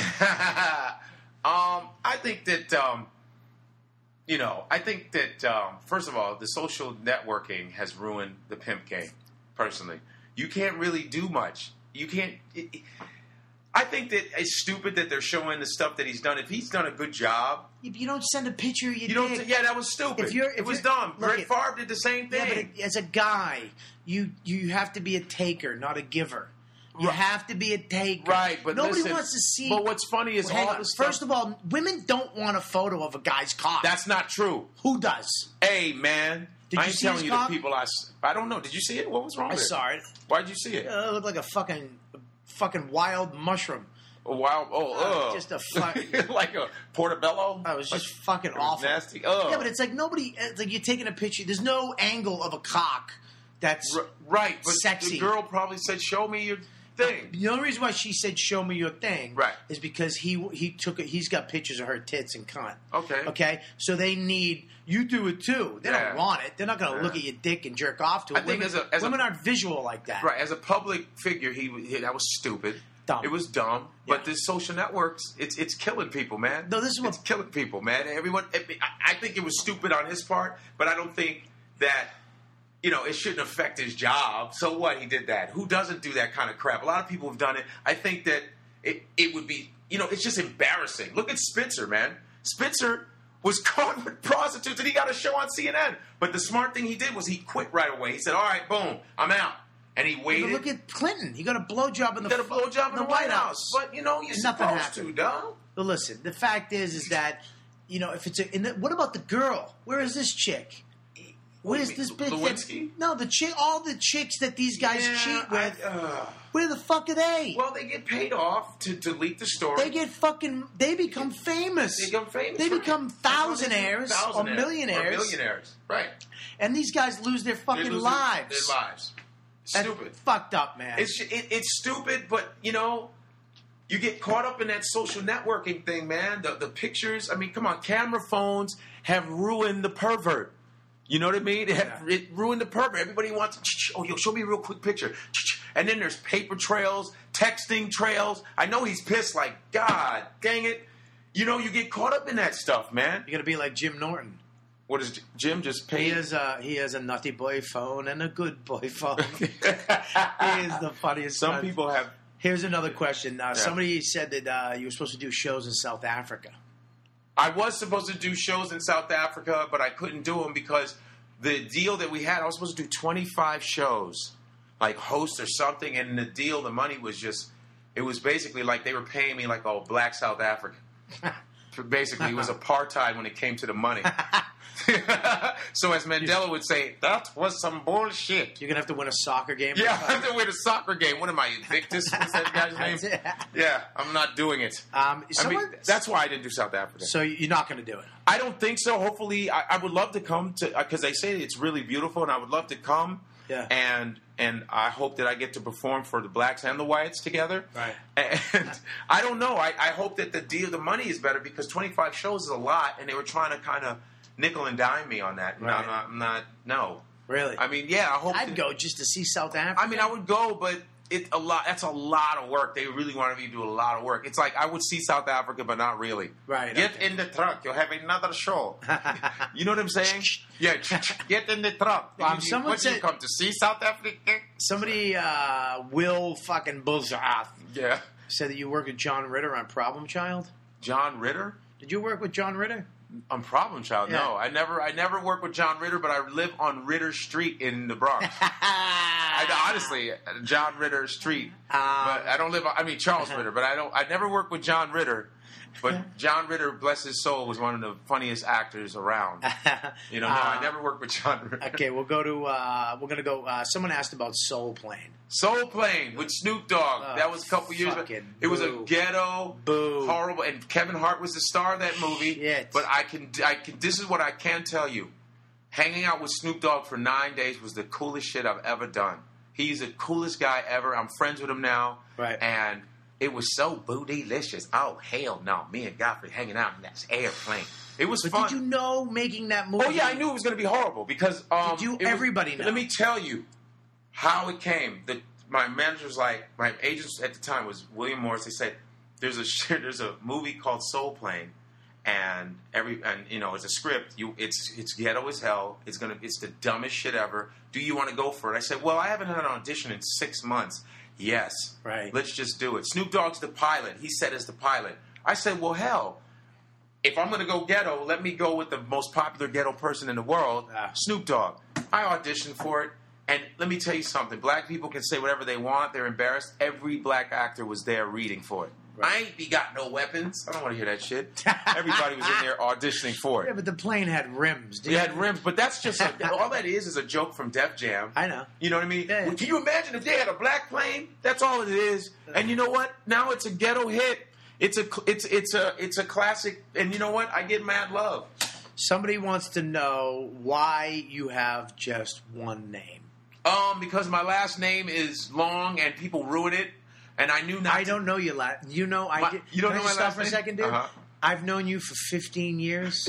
I think that, um, you know, I think that, um, first of all, the social networking has ruined the pimp game, personally. You can't really do much. You can't... It, it, I think that it's stupid that they're showing the stuff that he's done. If he's done a good job... You don't send a picture of your You don't. dick. Yeah, that was stupid. If you're- if it was you're- dumb. look Brett it- Favre did the same thing. Yeah, but as a guy, you you have to be a taker, not a giver. You Right. have to be a taker. Right, but nobody listen, wants to see. But what's funny is Well, hang all on. the stuff... First of all, women don't want a photo of a guy's cock. That's not true. Who does? Hey, man. Did I you ain't see telling his you cock? the people I... s- I don't know. Did you see it? What was wrong I with it? saw it. Why'd you see it? Uh, it looked like a fucking fucking wild mushroom. Oh, wow. Oh, Uh, ugh. just a fuck- like a portobello? Oh, it was just Like- fucking it was awful. nasty. Ugh. Yeah, but it's like nobody. It's like you're taking a picture. There's no angle of a cock that's. R- right, but Sexy. the girl probably said, show me your thing. The only reason why she said "show me your thing" Right. is because he he took it. He's got pictures of her tits and cunt. Okay. Okay. So they need you do it too. They Yeah. don't want it. They're not going to Yeah. look at your dick and jerk off to it. I think women, as a- as a- women aren't visual like that. Right, as a public figure, he, he that was stupid. Dumb. It was dumb. But Yeah. this social networks, it's it's killing people, man. No, this is what- it's killing people, man. Everyone, I, I think it was stupid on his part, but I don't think that you know it shouldn't affect his job. So what? He did that. Who doesn't do that kind of crap? A lot of people have done it. I think that it it would be you know it's just embarrassing. Look at Spitzer, man. Spitzer was caught with prostitutes and he got a show on C N N. But the smart thing he did was he quit right away. He said, "All right, boom, I'm out." And he But waited. look at Clinton. He got a blowjob in the Got a blowjob in the, White House. But, you know, you're And nothing supposed happened. to, dog. But listen, the fact is, is that you know if it's a. And the, what about the girl? Where is this chick? Where's mean, this bitch? Lewinsky? That, no, the chick. All the chicks that these guys Yeah, cheat with. I- uh, where the fuck are they? well, they get paid off to, to leak the story. They get fucking. They become famous. They become famous. They right? become That's how they do thousandaires or thousandaires. millionaires. Or millionaires. Right. And these guys lose their They fucking lose their- lives. Their lives. That's Stupid. fucked up, man. It's it, it's stupid, but you know, you get caught up in that social networking thing, man. The the pictures. I mean, come on, camera phones have ruined the pervert. You know what I mean? It, have, it ruined the pervert. Everybody wants. Oh, yo, show me a real quick picture. And then there's paper trails, texting trails. I know he's pissed. Like, God, dang it. You know, you get caught up in that stuff, man. You're gonna be like Jim Norton. What is Jim just He paid? has a he has a nutty boy phone and a good boy phone. He is the funniest. Some son. people have. Here's another question. Uh, Somebody said that uh, you were supposed to do shows in South Africa. I was supposed to do shows in South Africa, but I couldn't do them because the deal that we had, I was supposed to do twenty-five shows, like host or something, and the deal, the money was just, it was basically like they were paying me like, oh, black South African. Basically, it was apartheid when it came to the money. So as Mandela would say, that was some bullshit. You're gonna have to win a soccer game. Yeah, I have to win a soccer game. What am I, Invictus? What's that guy's name? Yeah, I'm not doing it. Um, I someone, mean, that's why I didn't do South Africa. so you're not gonna do it. I don't think so. Hopefully, I, I would love to come to because they say it's really beautiful, and I would love to come. Yeah. And and I hope that I get to perform for the blacks and the whites together. Right. And I don't know. I, I hope that the deal, the money is better because twenty-five shows is a lot, and they were trying to kind of nickel and dime me on that. Right. No, I'm not, I'm not. No. Really? I mean, yeah. I hope I'd that, go just to see South Africa. I mean, I would go, but it a lot. That's a lot of work. They really wanted me to do a lot of work. It's like I would see South Africa, but not really. Right. Get okay. in the truck. You'll have another show. You know what I'm saying? Yeah. Get in the truck. Um, you, someone what, said- you come to see South Africa? Somebody, uh, Will fucking Bullshit Yeah. said that you worked with John Ritter on Problem Child. John Ritter. Did you work with John Ritter? On Problem Child, Yeah. no. I never, I never worked with John Ritter, but I live on Ritter Street in the Bronx. I, honestly, John Ritter Street. Um, but I don't live. I mean Charles Ritter, but I don't. I never worked with John Ritter. But John Ritter, bless his soul, was one of the funniest actors around. You know, no, I Uh, never worked with John Ritter. Okay, we'll go to. Uh, we're gonna go. Uh, someone asked about Soul Plane. Soul Plane with Snoop Dogg. Oh, that was a couple years ago. fucking It was a boo. ghetto, Boo. horrible, and Kevin Hart was the star of that movie. Shit. But I can, I can. This is what I can tell you: hanging out with Snoop Dogg for nine days was the coolest shit I've ever done. He's the coolest guy ever. I'm friends with him now, Right. and it was so bootylicious. Oh hell no! Me and Godfrey hanging out in that airplane. It was But fun. did you know making that movie? Oh yeah, I knew it was going to be horrible because um, Did you- it was- everybody know? Let me tell you how it came. The, my manager was like, my agent at the time was William Morris. They said there's a there's a movie called Soul Plane, and every and you know it's a script. You it's it's ghetto as hell. It's gonna it's the dumbest shit ever. Do you want to go for it? I said, well, I haven't had an audition in six months. Yes, Right. Let's just do it. Snoop Dogg's the pilot. He said as the pilot. I said, well, hell. If I'm going to go ghetto, let me go with the most popular ghetto person in the world, Ah. Snoop Dogg. I auditioned for it, and let me tell you something. Black people can say whatever they want. They're embarrassed. Every black actor was there reading for it. Right. I ain't be got no weapons. I don't want to hear that shit. Everybody was in there auditioning for Yeah, it. but the plane had rims. We had rims, but that's just a, all that is is a joke from Def Jam. I know. You know what I mean? Yeah. Well, can you imagine if they had a black plane? That's all it is. And you know what? Now it's a ghetto hit. It's a it's it's a it's a classic. And you know what? I get mad love. Somebody wants to know why you have just one name. Um, because my last name is long and people ruin it, and I knew not. I to- don't know you. La- you know I. My- did, you don't can know I just my stop last for a name? second, dude. Uh-huh. I've known you for fifteen years.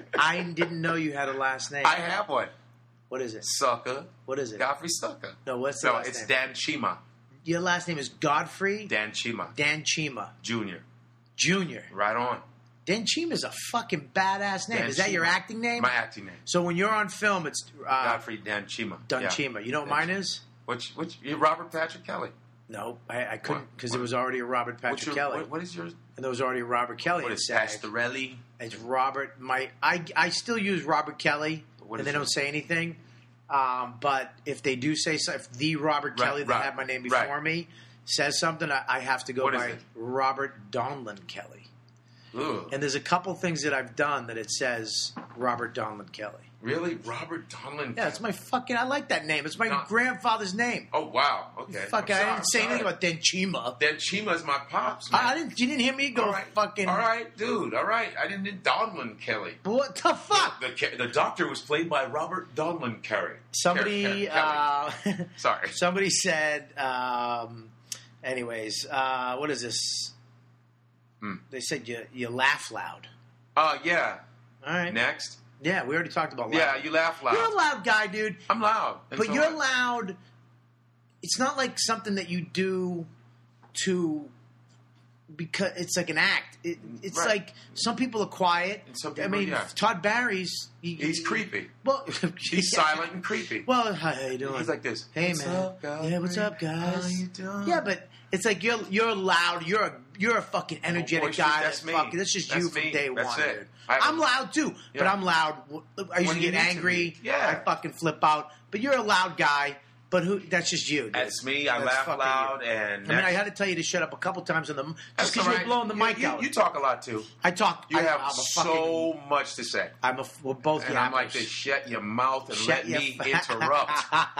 I didn't know you had a last name. I have one. What is it? Sucker. What is it? Godfrey Sucker. No, what's the No, last it's name? Dan Chima. Your last name is Godfrey Dan Chima Dan Chima Junior Junior Right on. Dan Chima's a fucking badass name. Dan is that your Chima. acting name? My acting name. So when you're on film, it's uh, Godfrey Dan Chima. Dan Yeah. Chima. You know what Dan mine is? Which which you're Robert Patrick Kelly. No, I, I couldn't What? because What? there was already a Robert What's Patrick your, Kelly, what, what is yours? and there was already a Robert Kelly. What in is SAG. Pastorelli? It's Robert. My I, I still use Robert Kelly, What and is they don't yours? say anything. Um, but if they do say so, if the Robert Right, Kelly that right, had my name before right. me says something, I, I have to go What is by it? Robert Donlin Kelly. Ugh. And there's a couple things that I've done that it says Robert Donlin Kelly. Really? Robert Donlin? Yeah, it's my fucking. I like that name. It's my No. grandfather's name. Oh, wow. Okay. Fuck, I'm I sorry, didn't say I'm anything sorry. about Dan Chima. Dan Chima's my pops, man. I, I didn't. You didn't hear me go all right. fucking. All right, dude. All right. I didn't need Donlin Kelly. What the fuck? The, the, the doctor was played by Robert Donlin Kelly. Somebody. Kelly. Uh, Sorry. somebody said. Um, anyways, uh, what is this? Hmm. They said you you laugh loud. Uh, yeah. All right. Next. Yeah, we already talked about. Loud. Yeah, you laugh loud. You're a loud guy, dude. I'm loud. And But so you're am I. loud. It's not like something that you do to because it's like an act. It, it's Right. like some people are quiet. And some I people, mean, yeah. Todd Barry's he, He's creepy. Well, He's silent and creepy. Well, how you doing? He's like this. Hey What's man. up, guys? Yeah, what's up, guys? How you doing? Yeah, but it's like you're you're loud. You're a you're a fucking energetic boisterous, guy. that's that me. fucking, that's just you That's from me. day That's one, it. dude. I- I'm loud too, but Yeah. I'm loud. I usually When you get need to angry. be. Yeah. I fucking flip out. But you're a loud guy. But who? That's just you. Dude. That's me. I That's laugh fucking loud, you. and I mean, I had to tell you to shut up a couple times on the just that's because all you're right. blowing the You- mic you, out. You talk a lot too. I talk. You I, have I'm a so fucking, much to say. I'm a. We're both And yappers. I'm like to shut your mouth and Shut let your me f- interrupt.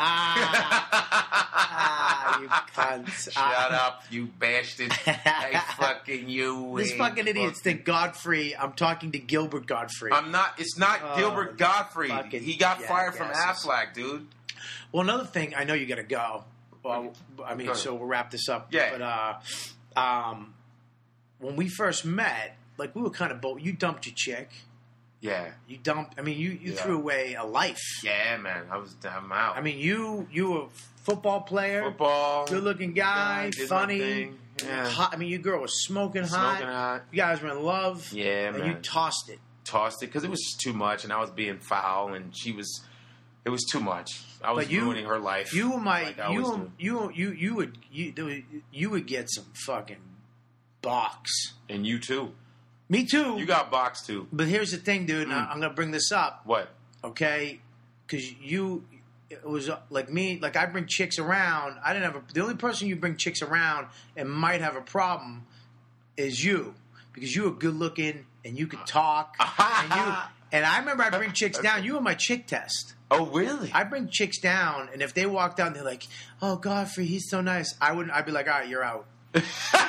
ah, you cunts. Shut up, you bastard. Hey, fucking you. These hey, fucking idiots fucking- think Godfrey. I'm talking to Gilbert Godfrey. I'm not. It's not Oh, Gilbert Godfrey. fucking He got fired from jackasses. Aflac, dude. Well, another thing, I know you got to go. Well, I mean, so we'll wrap this up. Yeah. But uh, um, when we first met, like we were kind of both. You dumped your chick. Yeah. You dumped. I mean, you, you Yeah. threw away a life. Yeah, man. I was I'm out. I mean, you you were a football player, football, good looking guy, did my funny. thing. Yeah. Hot. I mean, your girl was smoking hot. Smoking hot. You guys were in love. Yeah, and man. you tossed it. Tossed it because it was just too much, and I was being foul, and she was. It was too much. I was But you- ruining her life. You were my like I you always were- do. you you you would you there was- you would get some fucking box. And you too. Me too. You got boxed too. But here's the thing, dude. and I- Mm. I'm gonna bring this up, What? okay? Because you, it was uh, like me. Like I bring chicks around. I didn't have a, the only person you bring chicks around and might have a problem is you, because you were good looking and you could talk. and you and I remember I bring chicks down. You were my chick test. Oh, really? I bring chicks down, and if they walk down, they're like, "Oh, Godfrey, he's so nice." I wouldn't. I'd be like, "All right, you're out. You're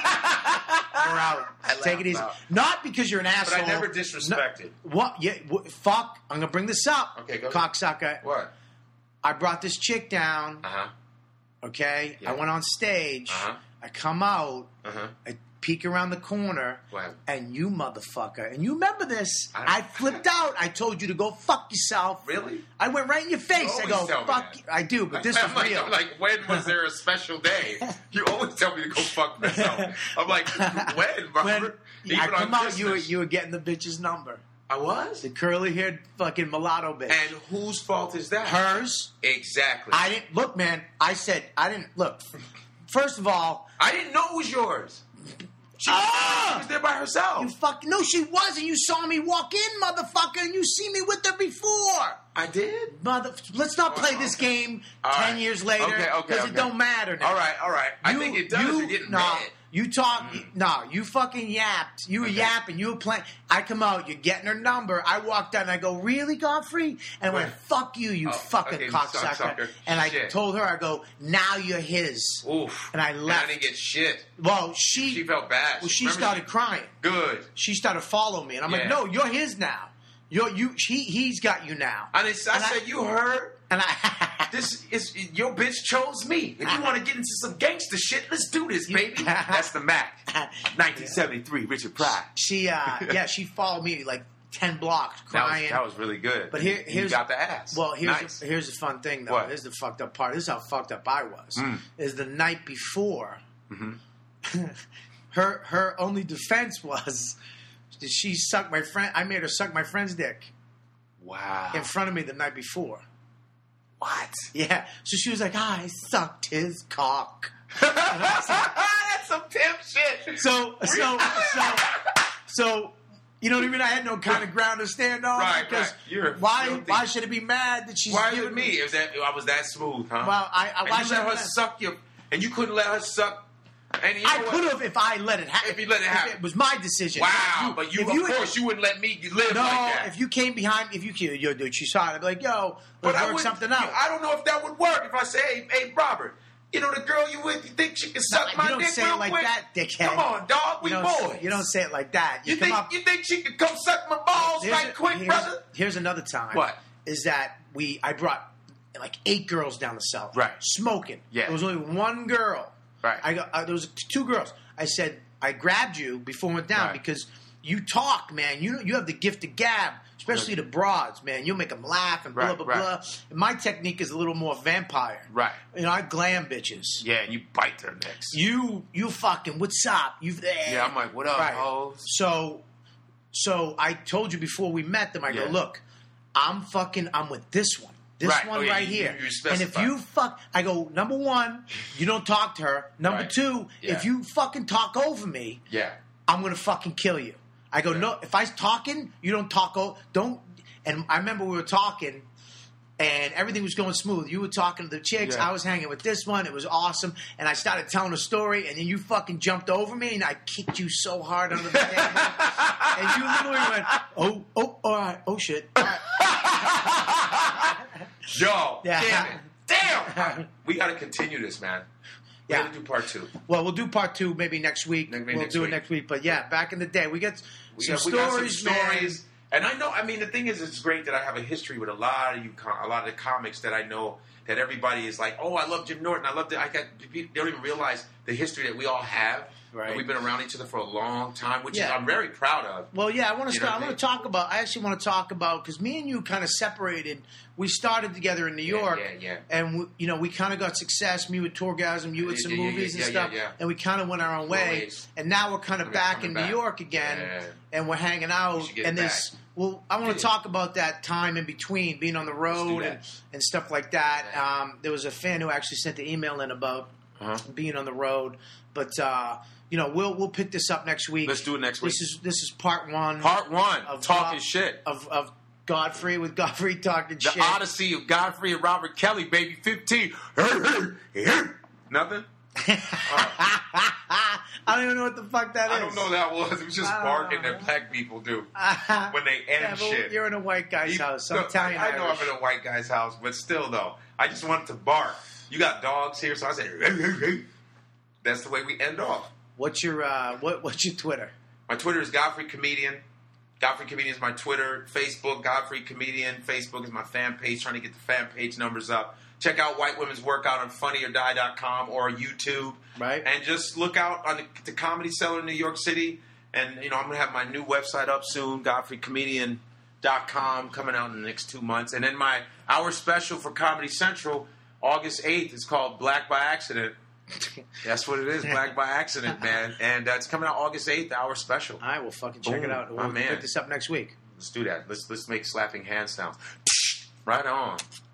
out. I Take it laugh easy." out. Not because you're an But asshole. I never disrespected. No, what? Yeah. What, fuck. I'm gonna bring this up. Okay, go ahead. Cocksucker. What? I brought this chick down. Uh huh. Okay. Yeah. I went on stage. Uh-huh. I come out. Uh huh. I peek around the corner. What? And you motherfucker. And you remember this. I- I, flipped out. I told you to go fuck yourself. Really? I went right in your face. You I go, always tell me fuck that. you. I do, but this I'm was like, real. I'm like, when was there a special day? You always tell me to go fuck myself. I'm like, when, Robert? When I Even come on out, you were, Christmas. you were getting the bitch's number. I was? The curly-haired fucking mulatto bitch. And whose fault is that? Hers. Exactly. I didn't look, man. I said I didn't look. First of all, I didn't know it was yours. She, Ah! she was there by herself. you fucking no, she wasn't. You saw me walk in, motherfucker, and you see me with her before. I did? Mother, let's not play Oh, this okay. game All ten right. years later Okay, okay, because okay. it don't matter now. All right, all right. I You- think it does. You, You're getting nah, mad. You talk. Mm. No, you fucking yapped. You were Okay. yapping. You were playing. I come out. You're getting her number. I walked out and I go, "Really, Godfrey?" And I went, Right. "Fuck you, you Oh, fucking okay, cocksucker." cocksucker. And I Shit. told her, I go, "Now you're his." Oof. And I left. I didn't get shit. Well, she, She felt bad. well, she Remember started crying. Good. She started following me, and I'm like, Yeah. "No, you're his now. You're you. He he's got you now." And it's, I And I- said, you heard? And I. This is your bitch chose me. If you want to get into some gangster shit, let's do this, baby. That's the Mac. nineteen seventy-three, Richard Pryor. She, uh, yeah, she followed me like ten blocks, That was, crying. that was really good. But here- And here's- you got the ass. Well, here's nice. the, here's the fun thing, though. What? This is the fucked up part. This is how fucked up I was. Mm. Is the night before, Mm-hmm. her her only defense was that she sucked my friend. I made her suck my friend's dick Wow. in front of me the night before. What? Yeah, so she was like, "I sucked his cock." That's some pimp shit. So so so so. You know what I mean? I had no kind of ground to stand on Right, because right. You're why filthy. why should it be mad that she's Why giving with me? Is that I was that smooth, huh? Well, I, I and why you should let I her suck your, and you couldn't let her suck. And you know I what? could have if I let it happen. If you let it happen. it was my decision. Wow, You- but you, if of you- course, you wouldn't let me live No, like that. if you came behind, if you yo, dude, she saw it. I'd be like, "Yo, But let's I work would- something out." I don't know if that would work. If I say, "Hey, hey, Robert, you know the girl you with? You think she can suck you my don't dick say real it like quick? that, dickhead. Come on, dog, we you don't, boys. You don't say it like that. You, You come think up. you think she could come suck my balls here's right a- quick, here's, brother? Here's another time. What? Is that we? I brought like eight girls down the cellar, Right. Smoking. Yeah. There was only one girl. Right. I got uh, there was two girls. I said I grabbed you before we went down Right. because you talk, man. You you have the gift of gab, especially the broads, man. You'll make them laugh and blah Right, blah right. blah. And my technique is a little more vampire. Right. You know, I glam bitches. Yeah, and you bite their necks. You you fucking what's up? You Yeah, I'm like, what up, Right. hoes? So so I told you before we met them. I Yeah. go, look, I'm fucking. I'm with this one. This Right. one Oh, yeah, right you- here. you and if specify. you fuck, I go, number one, you don't talk to her. Number Right. two, Yeah. if you fucking talk over me, Yeah. I'm gonna fucking kill you. I go, Yeah. no, if I'm talking, you don't talk. O- don't. And I remember we were talking, and everything was going smooth. You were talking to the chicks. Yeah. I was hanging with this one. It was awesome. And I started telling a story, and then you fucking jumped over me, and I kicked you so hard under the table. And you literally went, oh, oh, all right, oh shit. All right. Yo, Yeah. damn it. Damn! We got to continue this, man. We Yeah. got to do part two. Well, we'll do part two maybe next week. Maybe we'll next do week. it next week. But yeah, back in the day, we got We some got, we got stories, some man. stories. And I know, I mean, the thing is, it's great that I have a history with a lot of you, com- a lot of the comics that I know that everybody is like, oh, I love Jim Norton. I love the, I got, they don't even realize the history that we all have. Right. And we've been around each other for a long time, which Yeah. is, I'm very proud of. Well, yeah, I want to You know start. I what I want to talk about. I actually want to talk about because me and you kind of separated. We started together in New Yeah, York, yeah, yeah. and we, you know we kind of got success. Me with Tourgasm, you with Yeah, some yeah, yeah, movies yeah, and yeah, stuff, yeah. and we kind of went our own way. Ways. And now we're kind of We're back coming in back. New York again, Yeah. and we're hanging out. should get And it this, back. well, I want Get to it. talk about that time in between, being on the road that. and, and stuff like that. Yeah. Um, there was a fan who actually sent the email in about Uh-huh. being on the road, but. Uh, You know, we'll we'll pick this up next week. Let's do it next week. This is this is part one. Part one, of talking God- shit. of of Godfrey with Godfrey talking The shit. Odyssey of Godfrey and Robert Kelly, baby, fifteen. Nothing? I don't even know what the fuck that is. I don't know that was. It was just I don't barking know. that black people do Uh, when they end yeah, but shit. You're in a white guy's You- house. I'm look, Italian I, I know Irish. I'm in a white guy's house, but still, though, I just wanted to bark. You got dogs here, so I said, that's the way we end off. What's your uh, what What's your Twitter? My Twitter is Godfrey Comedian. Godfrey Comedian is my Twitter. Facebook, Godfrey Comedian. Facebook is my fan page, trying to get the fan page numbers up. Check out White Women's Workout on funny or die dot com or YouTube. Right. And just look out on the, the Comedy Cellar in New York City. And, you know, I'm going to have my new website up soon, godfrey comedian dot com, coming out in the next two months. And then my hour special for Comedy Central, August eighth, is called Black by Accident. That's what it is, Black by Accident, man. And that's coming out August eighth, the hour special. All right, we'll fucking check Boom. it out. My We'll man. pick this up next week. Let's do that. Let's let's make slapping hand sounds. Right on.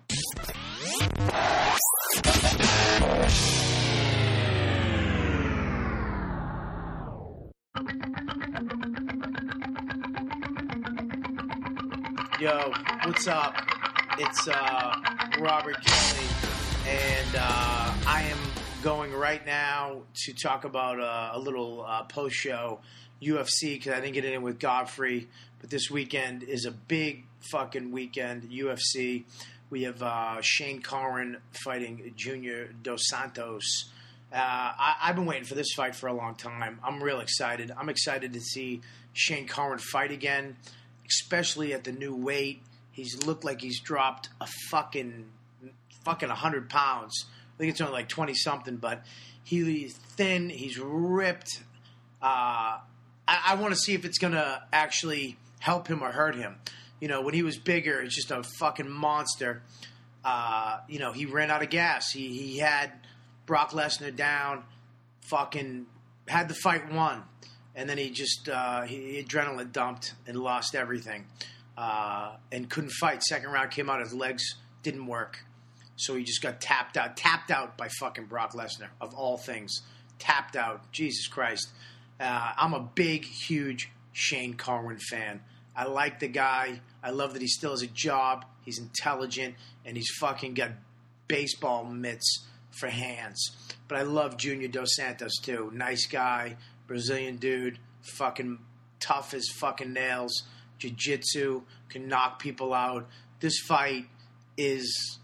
Yo, what's up? It's uh, Robert Kelly, and uh, I am going right now to talk about uh, a little uh, post-show U F C because I didn't get it in with Godfrey, but this weekend is a big fucking weekend, U F C. We have uh, Shane Carwin fighting Junior Dos Santos. Uh, I, I've been waiting for this fight for a long time. I'm real excited. I'm excited to see Shane Carwin fight again, especially at the new weight. He's looked like he's dropped a fucking fucking one hundred pounds. I think it's only like twenty something, but he's thin. He's ripped. Uh, I, I want to see if it's going to actually help him or hurt him. You know, when he was bigger, it's just a fucking monster. Uh, you know, he ran out of gas. He he had Brock Lesnar down, fucking had the fight won, and then he just uh, he, he adrenaline dumped and lost everything, uh, and couldn't fight. Second round came out, his legs didn't work, so he just got tapped out, tapped out by fucking Brock Lesnar of all things, tapped out. Jesus Christ, uh, I'm a big, huge Shane Carwin fan. I like the guy. I love that he still has a job. He's intelligent, and he's fucking got baseball mitts for hands. But I love Junior Dos Santos, too. Nice guy, Brazilian dude, fucking tough as fucking nails, jiu-jitsu, can knock people out. This fight is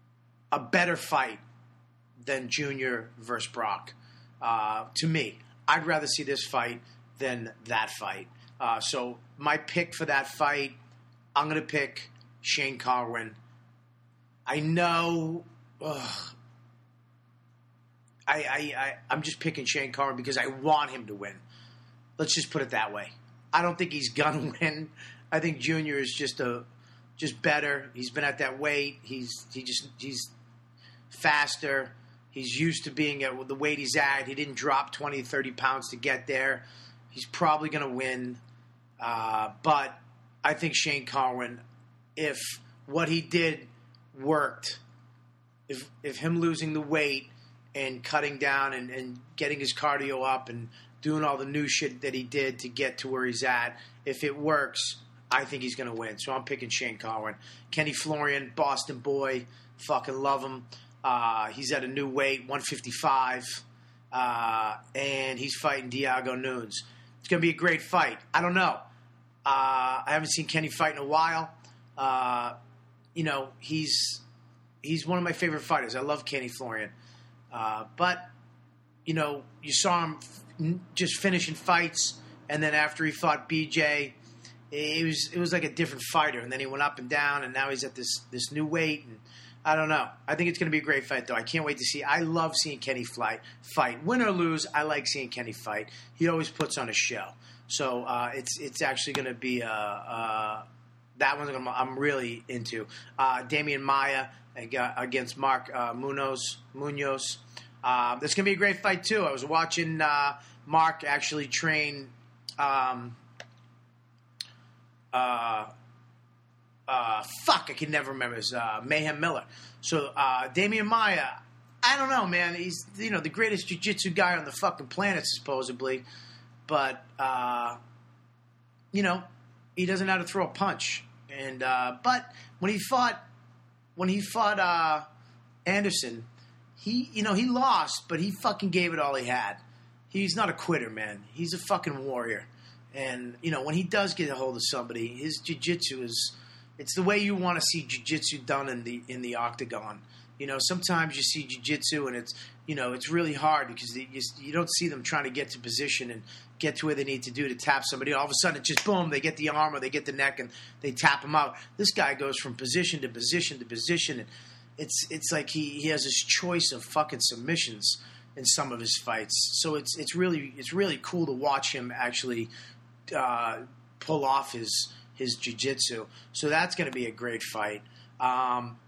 a better fight than Junior versus Brock. Uh, to me, I'd rather see this fight than that fight. Uh, so my pick for that fight, I'm going to pick Shane Carwin. I know... Ugh, I, I, I, I'm just picking Shane Carwin because I want him to win. Let's just put it that way. I don't think he's going to win. I think Junior is just a just better. He's been at that weight. He's he just he's faster. He's used to being at the weight he's at. He didn't drop twenty, thirty pounds to get there. He's probably going to win. Uh, but I think Shane Carwin, if what he did worked, if if him losing the weight and cutting down and, and getting his cardio up and doing all the new shit that he did to get to where he's at, if it works, I think he's going to win. So I'm picking Shane Carwin. Kenny Florian, Boston boy, fucking love him. Uh, he's at a new weight, one fifty-five, uh, and he's fighting Diego Nunes. It's going to be a great fight. I don't know. Uh, I haven't seen Kenny fight in a while. Uh, you know, he's he's one of my favorite fighters. I love Kenny Florian. Uh, but, you know, you saw him f- just finishing fights, and then after he fought B J, it was it was like a different fighter, and then he went up and down, and now he's at this this new weight, and I don't know. I think it's going to be a great fight, though. I can't wait to see. I love seeing Kenny fight. Fight, win or lose, I like seeing Kenny fight. He always puts on a show, so uh, it's it's actually going to be uh, uh, that one. I'm, I'm really into uh, Damian Maia against Mark uh, Munoz. Munoz. Uh, that's going to be a great fight, too. I was watching uh, Mark actually train um, uh, uh, fuck, I can never remember his uh, Mayhem Miller. So uh, Damian Maia, I don't know, man. He's, you know, the greatest jiu-jitsu guy on the fucking planet, supposedly. But, uh, you know, he doesn't know how to throw a punch. And uh, But when he fought, when he fought uh, Anderson... He, you know, he lost, but he fucking gave it all he had. He's not a quitter, man. He's a fucking warrior. And, you know, when he does get a hold of somebody, his jiu-jitsu is, it's the way you want to see jiu-jitsu done in the in the octagon. You know, sometimes you see jiu-jitsu and it's, you know, it's really hard because you, you don't see them trying to get to position and get to where they need to do to tap somebody. All of a sudden, it's just boom, they get the arm or they get the neck and they tap him out. This guy goes from position to position to position, and It's it's like he, he has his choice of fucking submissions in some of his fights. So it's it's really it's really cool to watch him actually uh, pull off his his jiu-jitsu. So that's going to be a great fight. Um,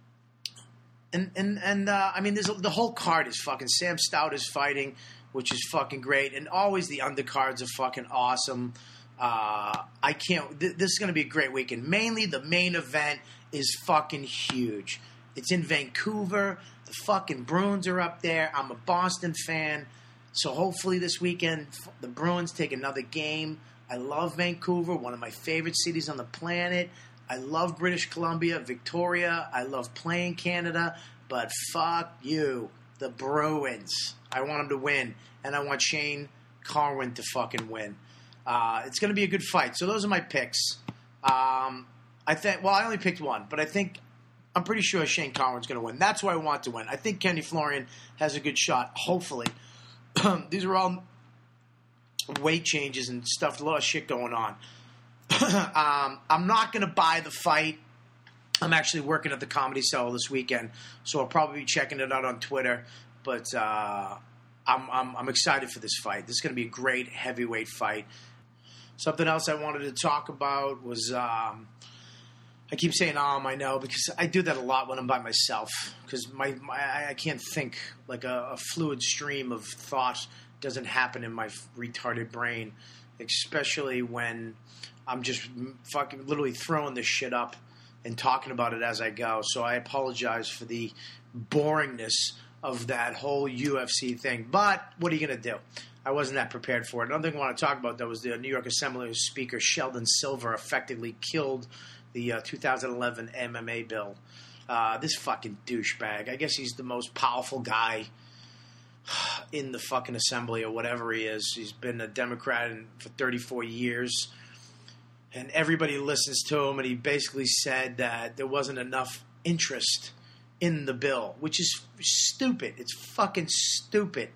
and and and uh, I mean, there's a, the whole card is fucking. Sam Stout is fighting, which is fucking great, and always the undercards are fucking awesome. Uh, I can't. Th- this is going to be a great weekend. Mainly the main event is fucking huge. It's in Vancouver. The fucking Bruins are up there. I'm a Boston fan. So hopefully this weekend the Bruins take another game. I love Vancouver, one of my favorite cities on the planet. I love British Columbia, Victoria. I love playing Canada. But fuck you, the Bruins. I want them to win. And I want Shane Carwin to fucking win. Uh, it's going to be a good fight. So those are my picks. Um, I think. Well, I only picked one. But I think... I'm pretty sure Shane Carwin's going to win. That's why I want to win. I think Kenny Florian has a good shot, hopefully. These are all weight changes and stuff, a lot of shit going on. um, I'm not going to buy the fight. I'm actually working at the Comedy Cellar this weekend, so I'll probably be checking it out on Twitter. But uh, I'm, I'm, I'm excited for this fight. This is going to be a great heavyweight fight. Something else I wanted to talk about was... Um, I keep saying um, I know, because I do that a lot when I'm by myself, because my, my I can't think, like a, a fluid stream of thought doesn't happen in my retarded brain, especially when I'm just fucking literally throwing this shit up and talking about it as I go. So I apologize for the boringness of that whole U F C thing, but what are you going to do? I wasn't that prepared for it. Another thing I want to talk about, though, was the New York Assembly Speaker Sheldon Silver effectively killed the uh, two thousand eleven M M A bill. Uh, this fucking douchebag. I guess he's the most powerful guy in the fucking assembly or whatever he is. He's been a Democrat in, for thirty-four years. And everybody listens to him, and he basically said that there wasn't enough interest in the bill, which is stupid. It's fucking stupid.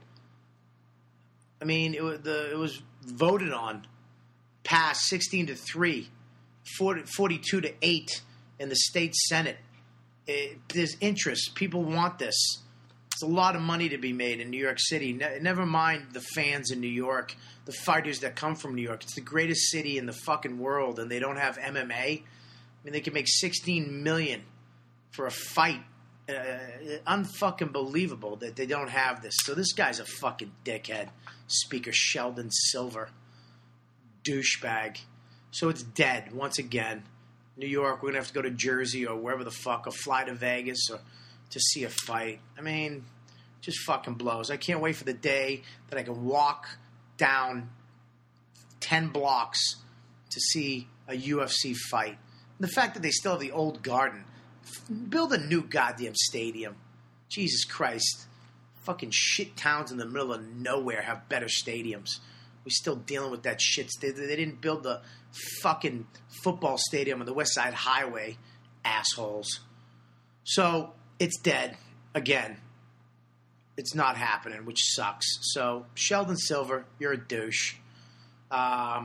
I mean, it was, the, it was voted on, passed sixteen to three. forty, forty-two to eight in the state Senate. It, there's interest. People want this. It's a lot of money to be made in New York City. Ne- never mind the fans in New York, the fighters that come from New York. It's the greatest city in the fucking world, and they don't have M M A. I mean, they can make sixteen million dollars for a fight. Uh, unfucking believable that they don't have this. So this guy's a fucking dickhead. Speaker Sheldon Silver. Douchebag. So it's dead once again. New York, we're going to have to go to Jersey or wherever the fuck, or fly to Vegas or to see a fight. I mean, just fucking blows. I can't wait for the day that I can walk down ten blocks to see a U F C fight. And the fact that they still have the old Garden. Build a new goddamn stadium. Jesus Christ. Fucking shit towns in the middle of nowhere have better stadiums. We're still dealing with that shit. They, they didn't build the fucking football stadium on the West Side Highway, assholes. So, it's dead. Again. It's not happening, which sucks. So, Sheldon Silver, you're a douche. Um,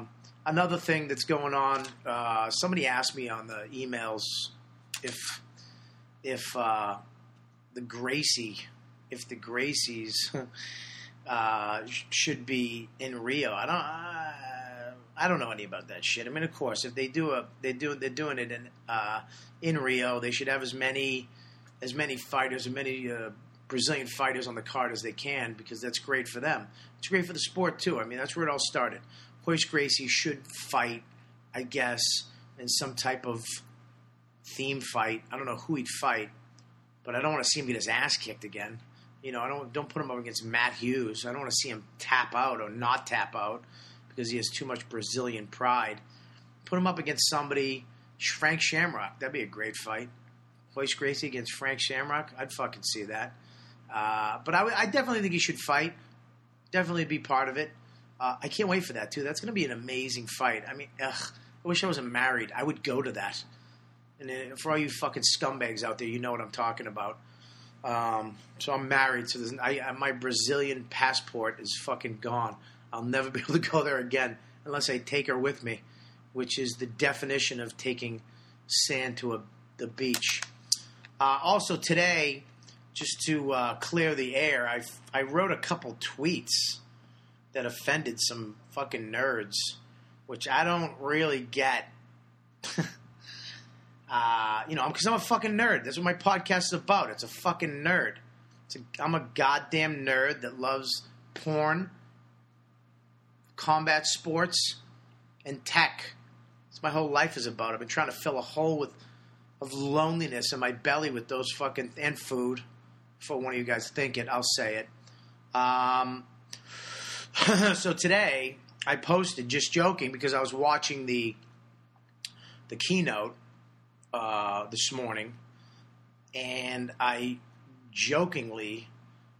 another thing that's going on. Uh, somebody asked me on the emails if if uh, the Gracie, if the Gracies uh, should be in Rio. I don't. I, I don't know any about that shit. I mean, of course, if they do a, they do, they're doing it in uh, in Rio. They should have as many as many fighters, as many uh, Brazilian fighters on the card as they can, because that's great for them. It's great for the sport too. I mean, that's where it all started. Royce Gracie should fight, I guess, in some type of theme fight. I don't know who he'd fight, but I don't want to see him get his ass kicked again. You know, I don't don't put him up against Matt Hughes. I don't want to see him tap out or not tap out, because he has too much Brazilian pride. Put him up against somebody, Frank Shamrock. That'd be a great fight. Royce Gracie against Frank Shamrock. I'd fucking see that. Uh, but I, w- I definitely think he should fight. Definitely be part of it. Uh, I can't wait for that, too. That's going to be an amazing fight. I mean, ugh, I wish I wasn't married. I would go to that. And then for all you fucking scumbags out there, you know what I'm talking about. Um, so I'm married. So I, I, my Brazilian passport is fucking gone. I'll never be able to go there again unless I take her with me, which is the definition of taking sand to a, the beach. Uh, also today, just to uh, clear the air, I I wrote a couple tweets that offended some fucking nerds, which I don't really get. uh, you know, because I'm a fucking nerd. That's what my podcast is about. It's a fucking nerd. It's a, I'm a goddamn nerd that loves porn, combat sports, and tech. That's what my whole life is about. I've been trying to fill a hole with of loneliness in my belly with those fucking and food. Before one of you guys think it, I'll say it. Um, so today I posted, just joking, because I was watching the the keynote uh, this morning, and I jokingly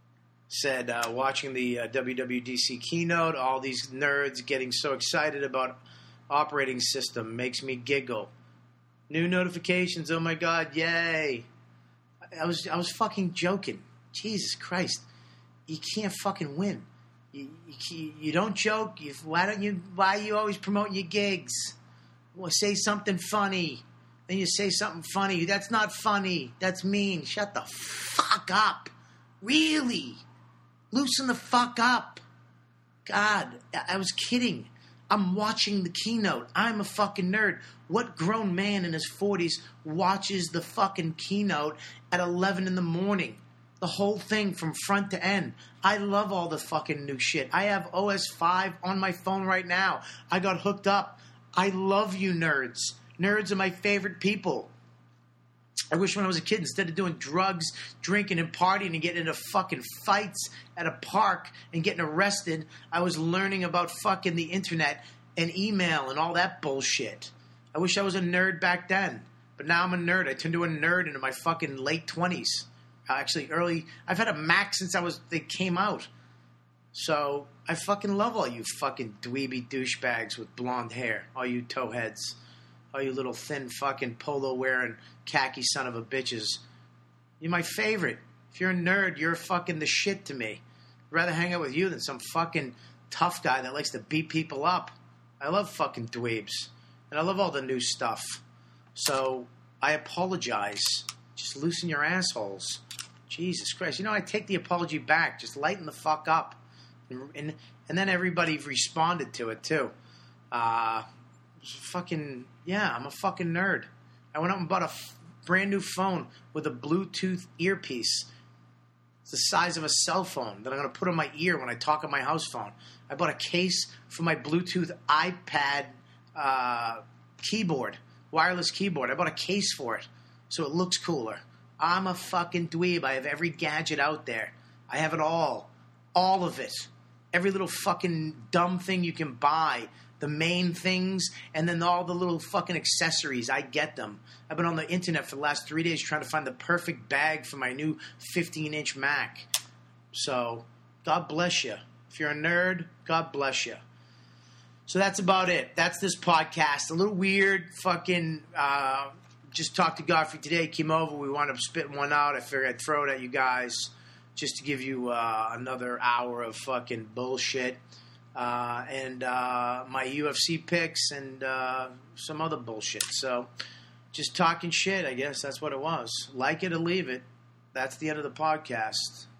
said, uh, watching the uh, W W D C keynote, all these nerds getting so excited about operating system makes me giggle. New notifications, oh my god, yay. I was I was fucking joking. Jesus Christ. You can't fucking win. You, you, you don't joke. You, why don't you, why are you always promoting your gigs? Well, say something funny. Then you say something funny. That's not funny. That's mean. Shut the fuck up. Really? Loosen the fuck up. God, I was kidding. I'm watching the keynote. I'm a fucking nerd. What grown man in his forties watches the fucking keynote at eleven in the morning? The whole thing from front to end. I love all the fucking new shit. I have O S five on my phone right now. I got hooked up. I love you nerds. Nerds are my favorite people. I wish when I was a kid, instead of doing drugs, drinking, and partying and getting into fucking fights at a park and getting arrested, I was learning about fucking the internet and email and all that bullshit. I wish I was a nerd back then. But now I'm a nerd. I turned to a nerd into my fucking late twenties. Actually, early. I've had a Mac since I was. They came out. So I fucking love all you fucking dweeby douchebags with blonde hair. All you towheads. All you little thin fucking polo wearing khaki son of a bitches. You're my favorite. If you're a nerd, you're fucking the shit to me. I'd rather hang out with you than some fucking tough guy that likes to beat people up. I love fucking dweebs. And I love all the new stuff. So I apologize. Just loosen your assholes. Jesus Christ. You know, I take the apology back. Just lighten the fuck up. And, and, and then everybody responded to it, too. Uh... Fucking, yeah, I'm a fucking nerd. I went out and bought a f- brand new phone with a Bluetooth earpiece. It's the size of a cell phone that I'm going to put on my ear when I talk on my house phone. I bought a case for my Bluetooth iPad uh, keyboard, wireless keyboard. I bought a case for it so it looks cooler. I'm a fucking dweeb. I have every gadget out there. I have it all. All of it. Every little fucking dumb thing you can buy. The main things, and then all the little fucking accessories. I get them. I've been on the internet for the last three days trying to find the perfect bag for my new fifteen-inch Mac. So, God bless you. If you're a nerd, God bless you. So that's about it. That's this podcast. A little weird. Fucking uh, just talked to Godfrey today. Came over. We wound up spitting one out. I figured I'd throw it at you guys just to give you uh, another hour of fucking bullshit. uh, and uh, my U F C picks and uh, some other bullshit. So just talking shit, I guess that's what it was. Like it or leave it. That's the end of the podcast.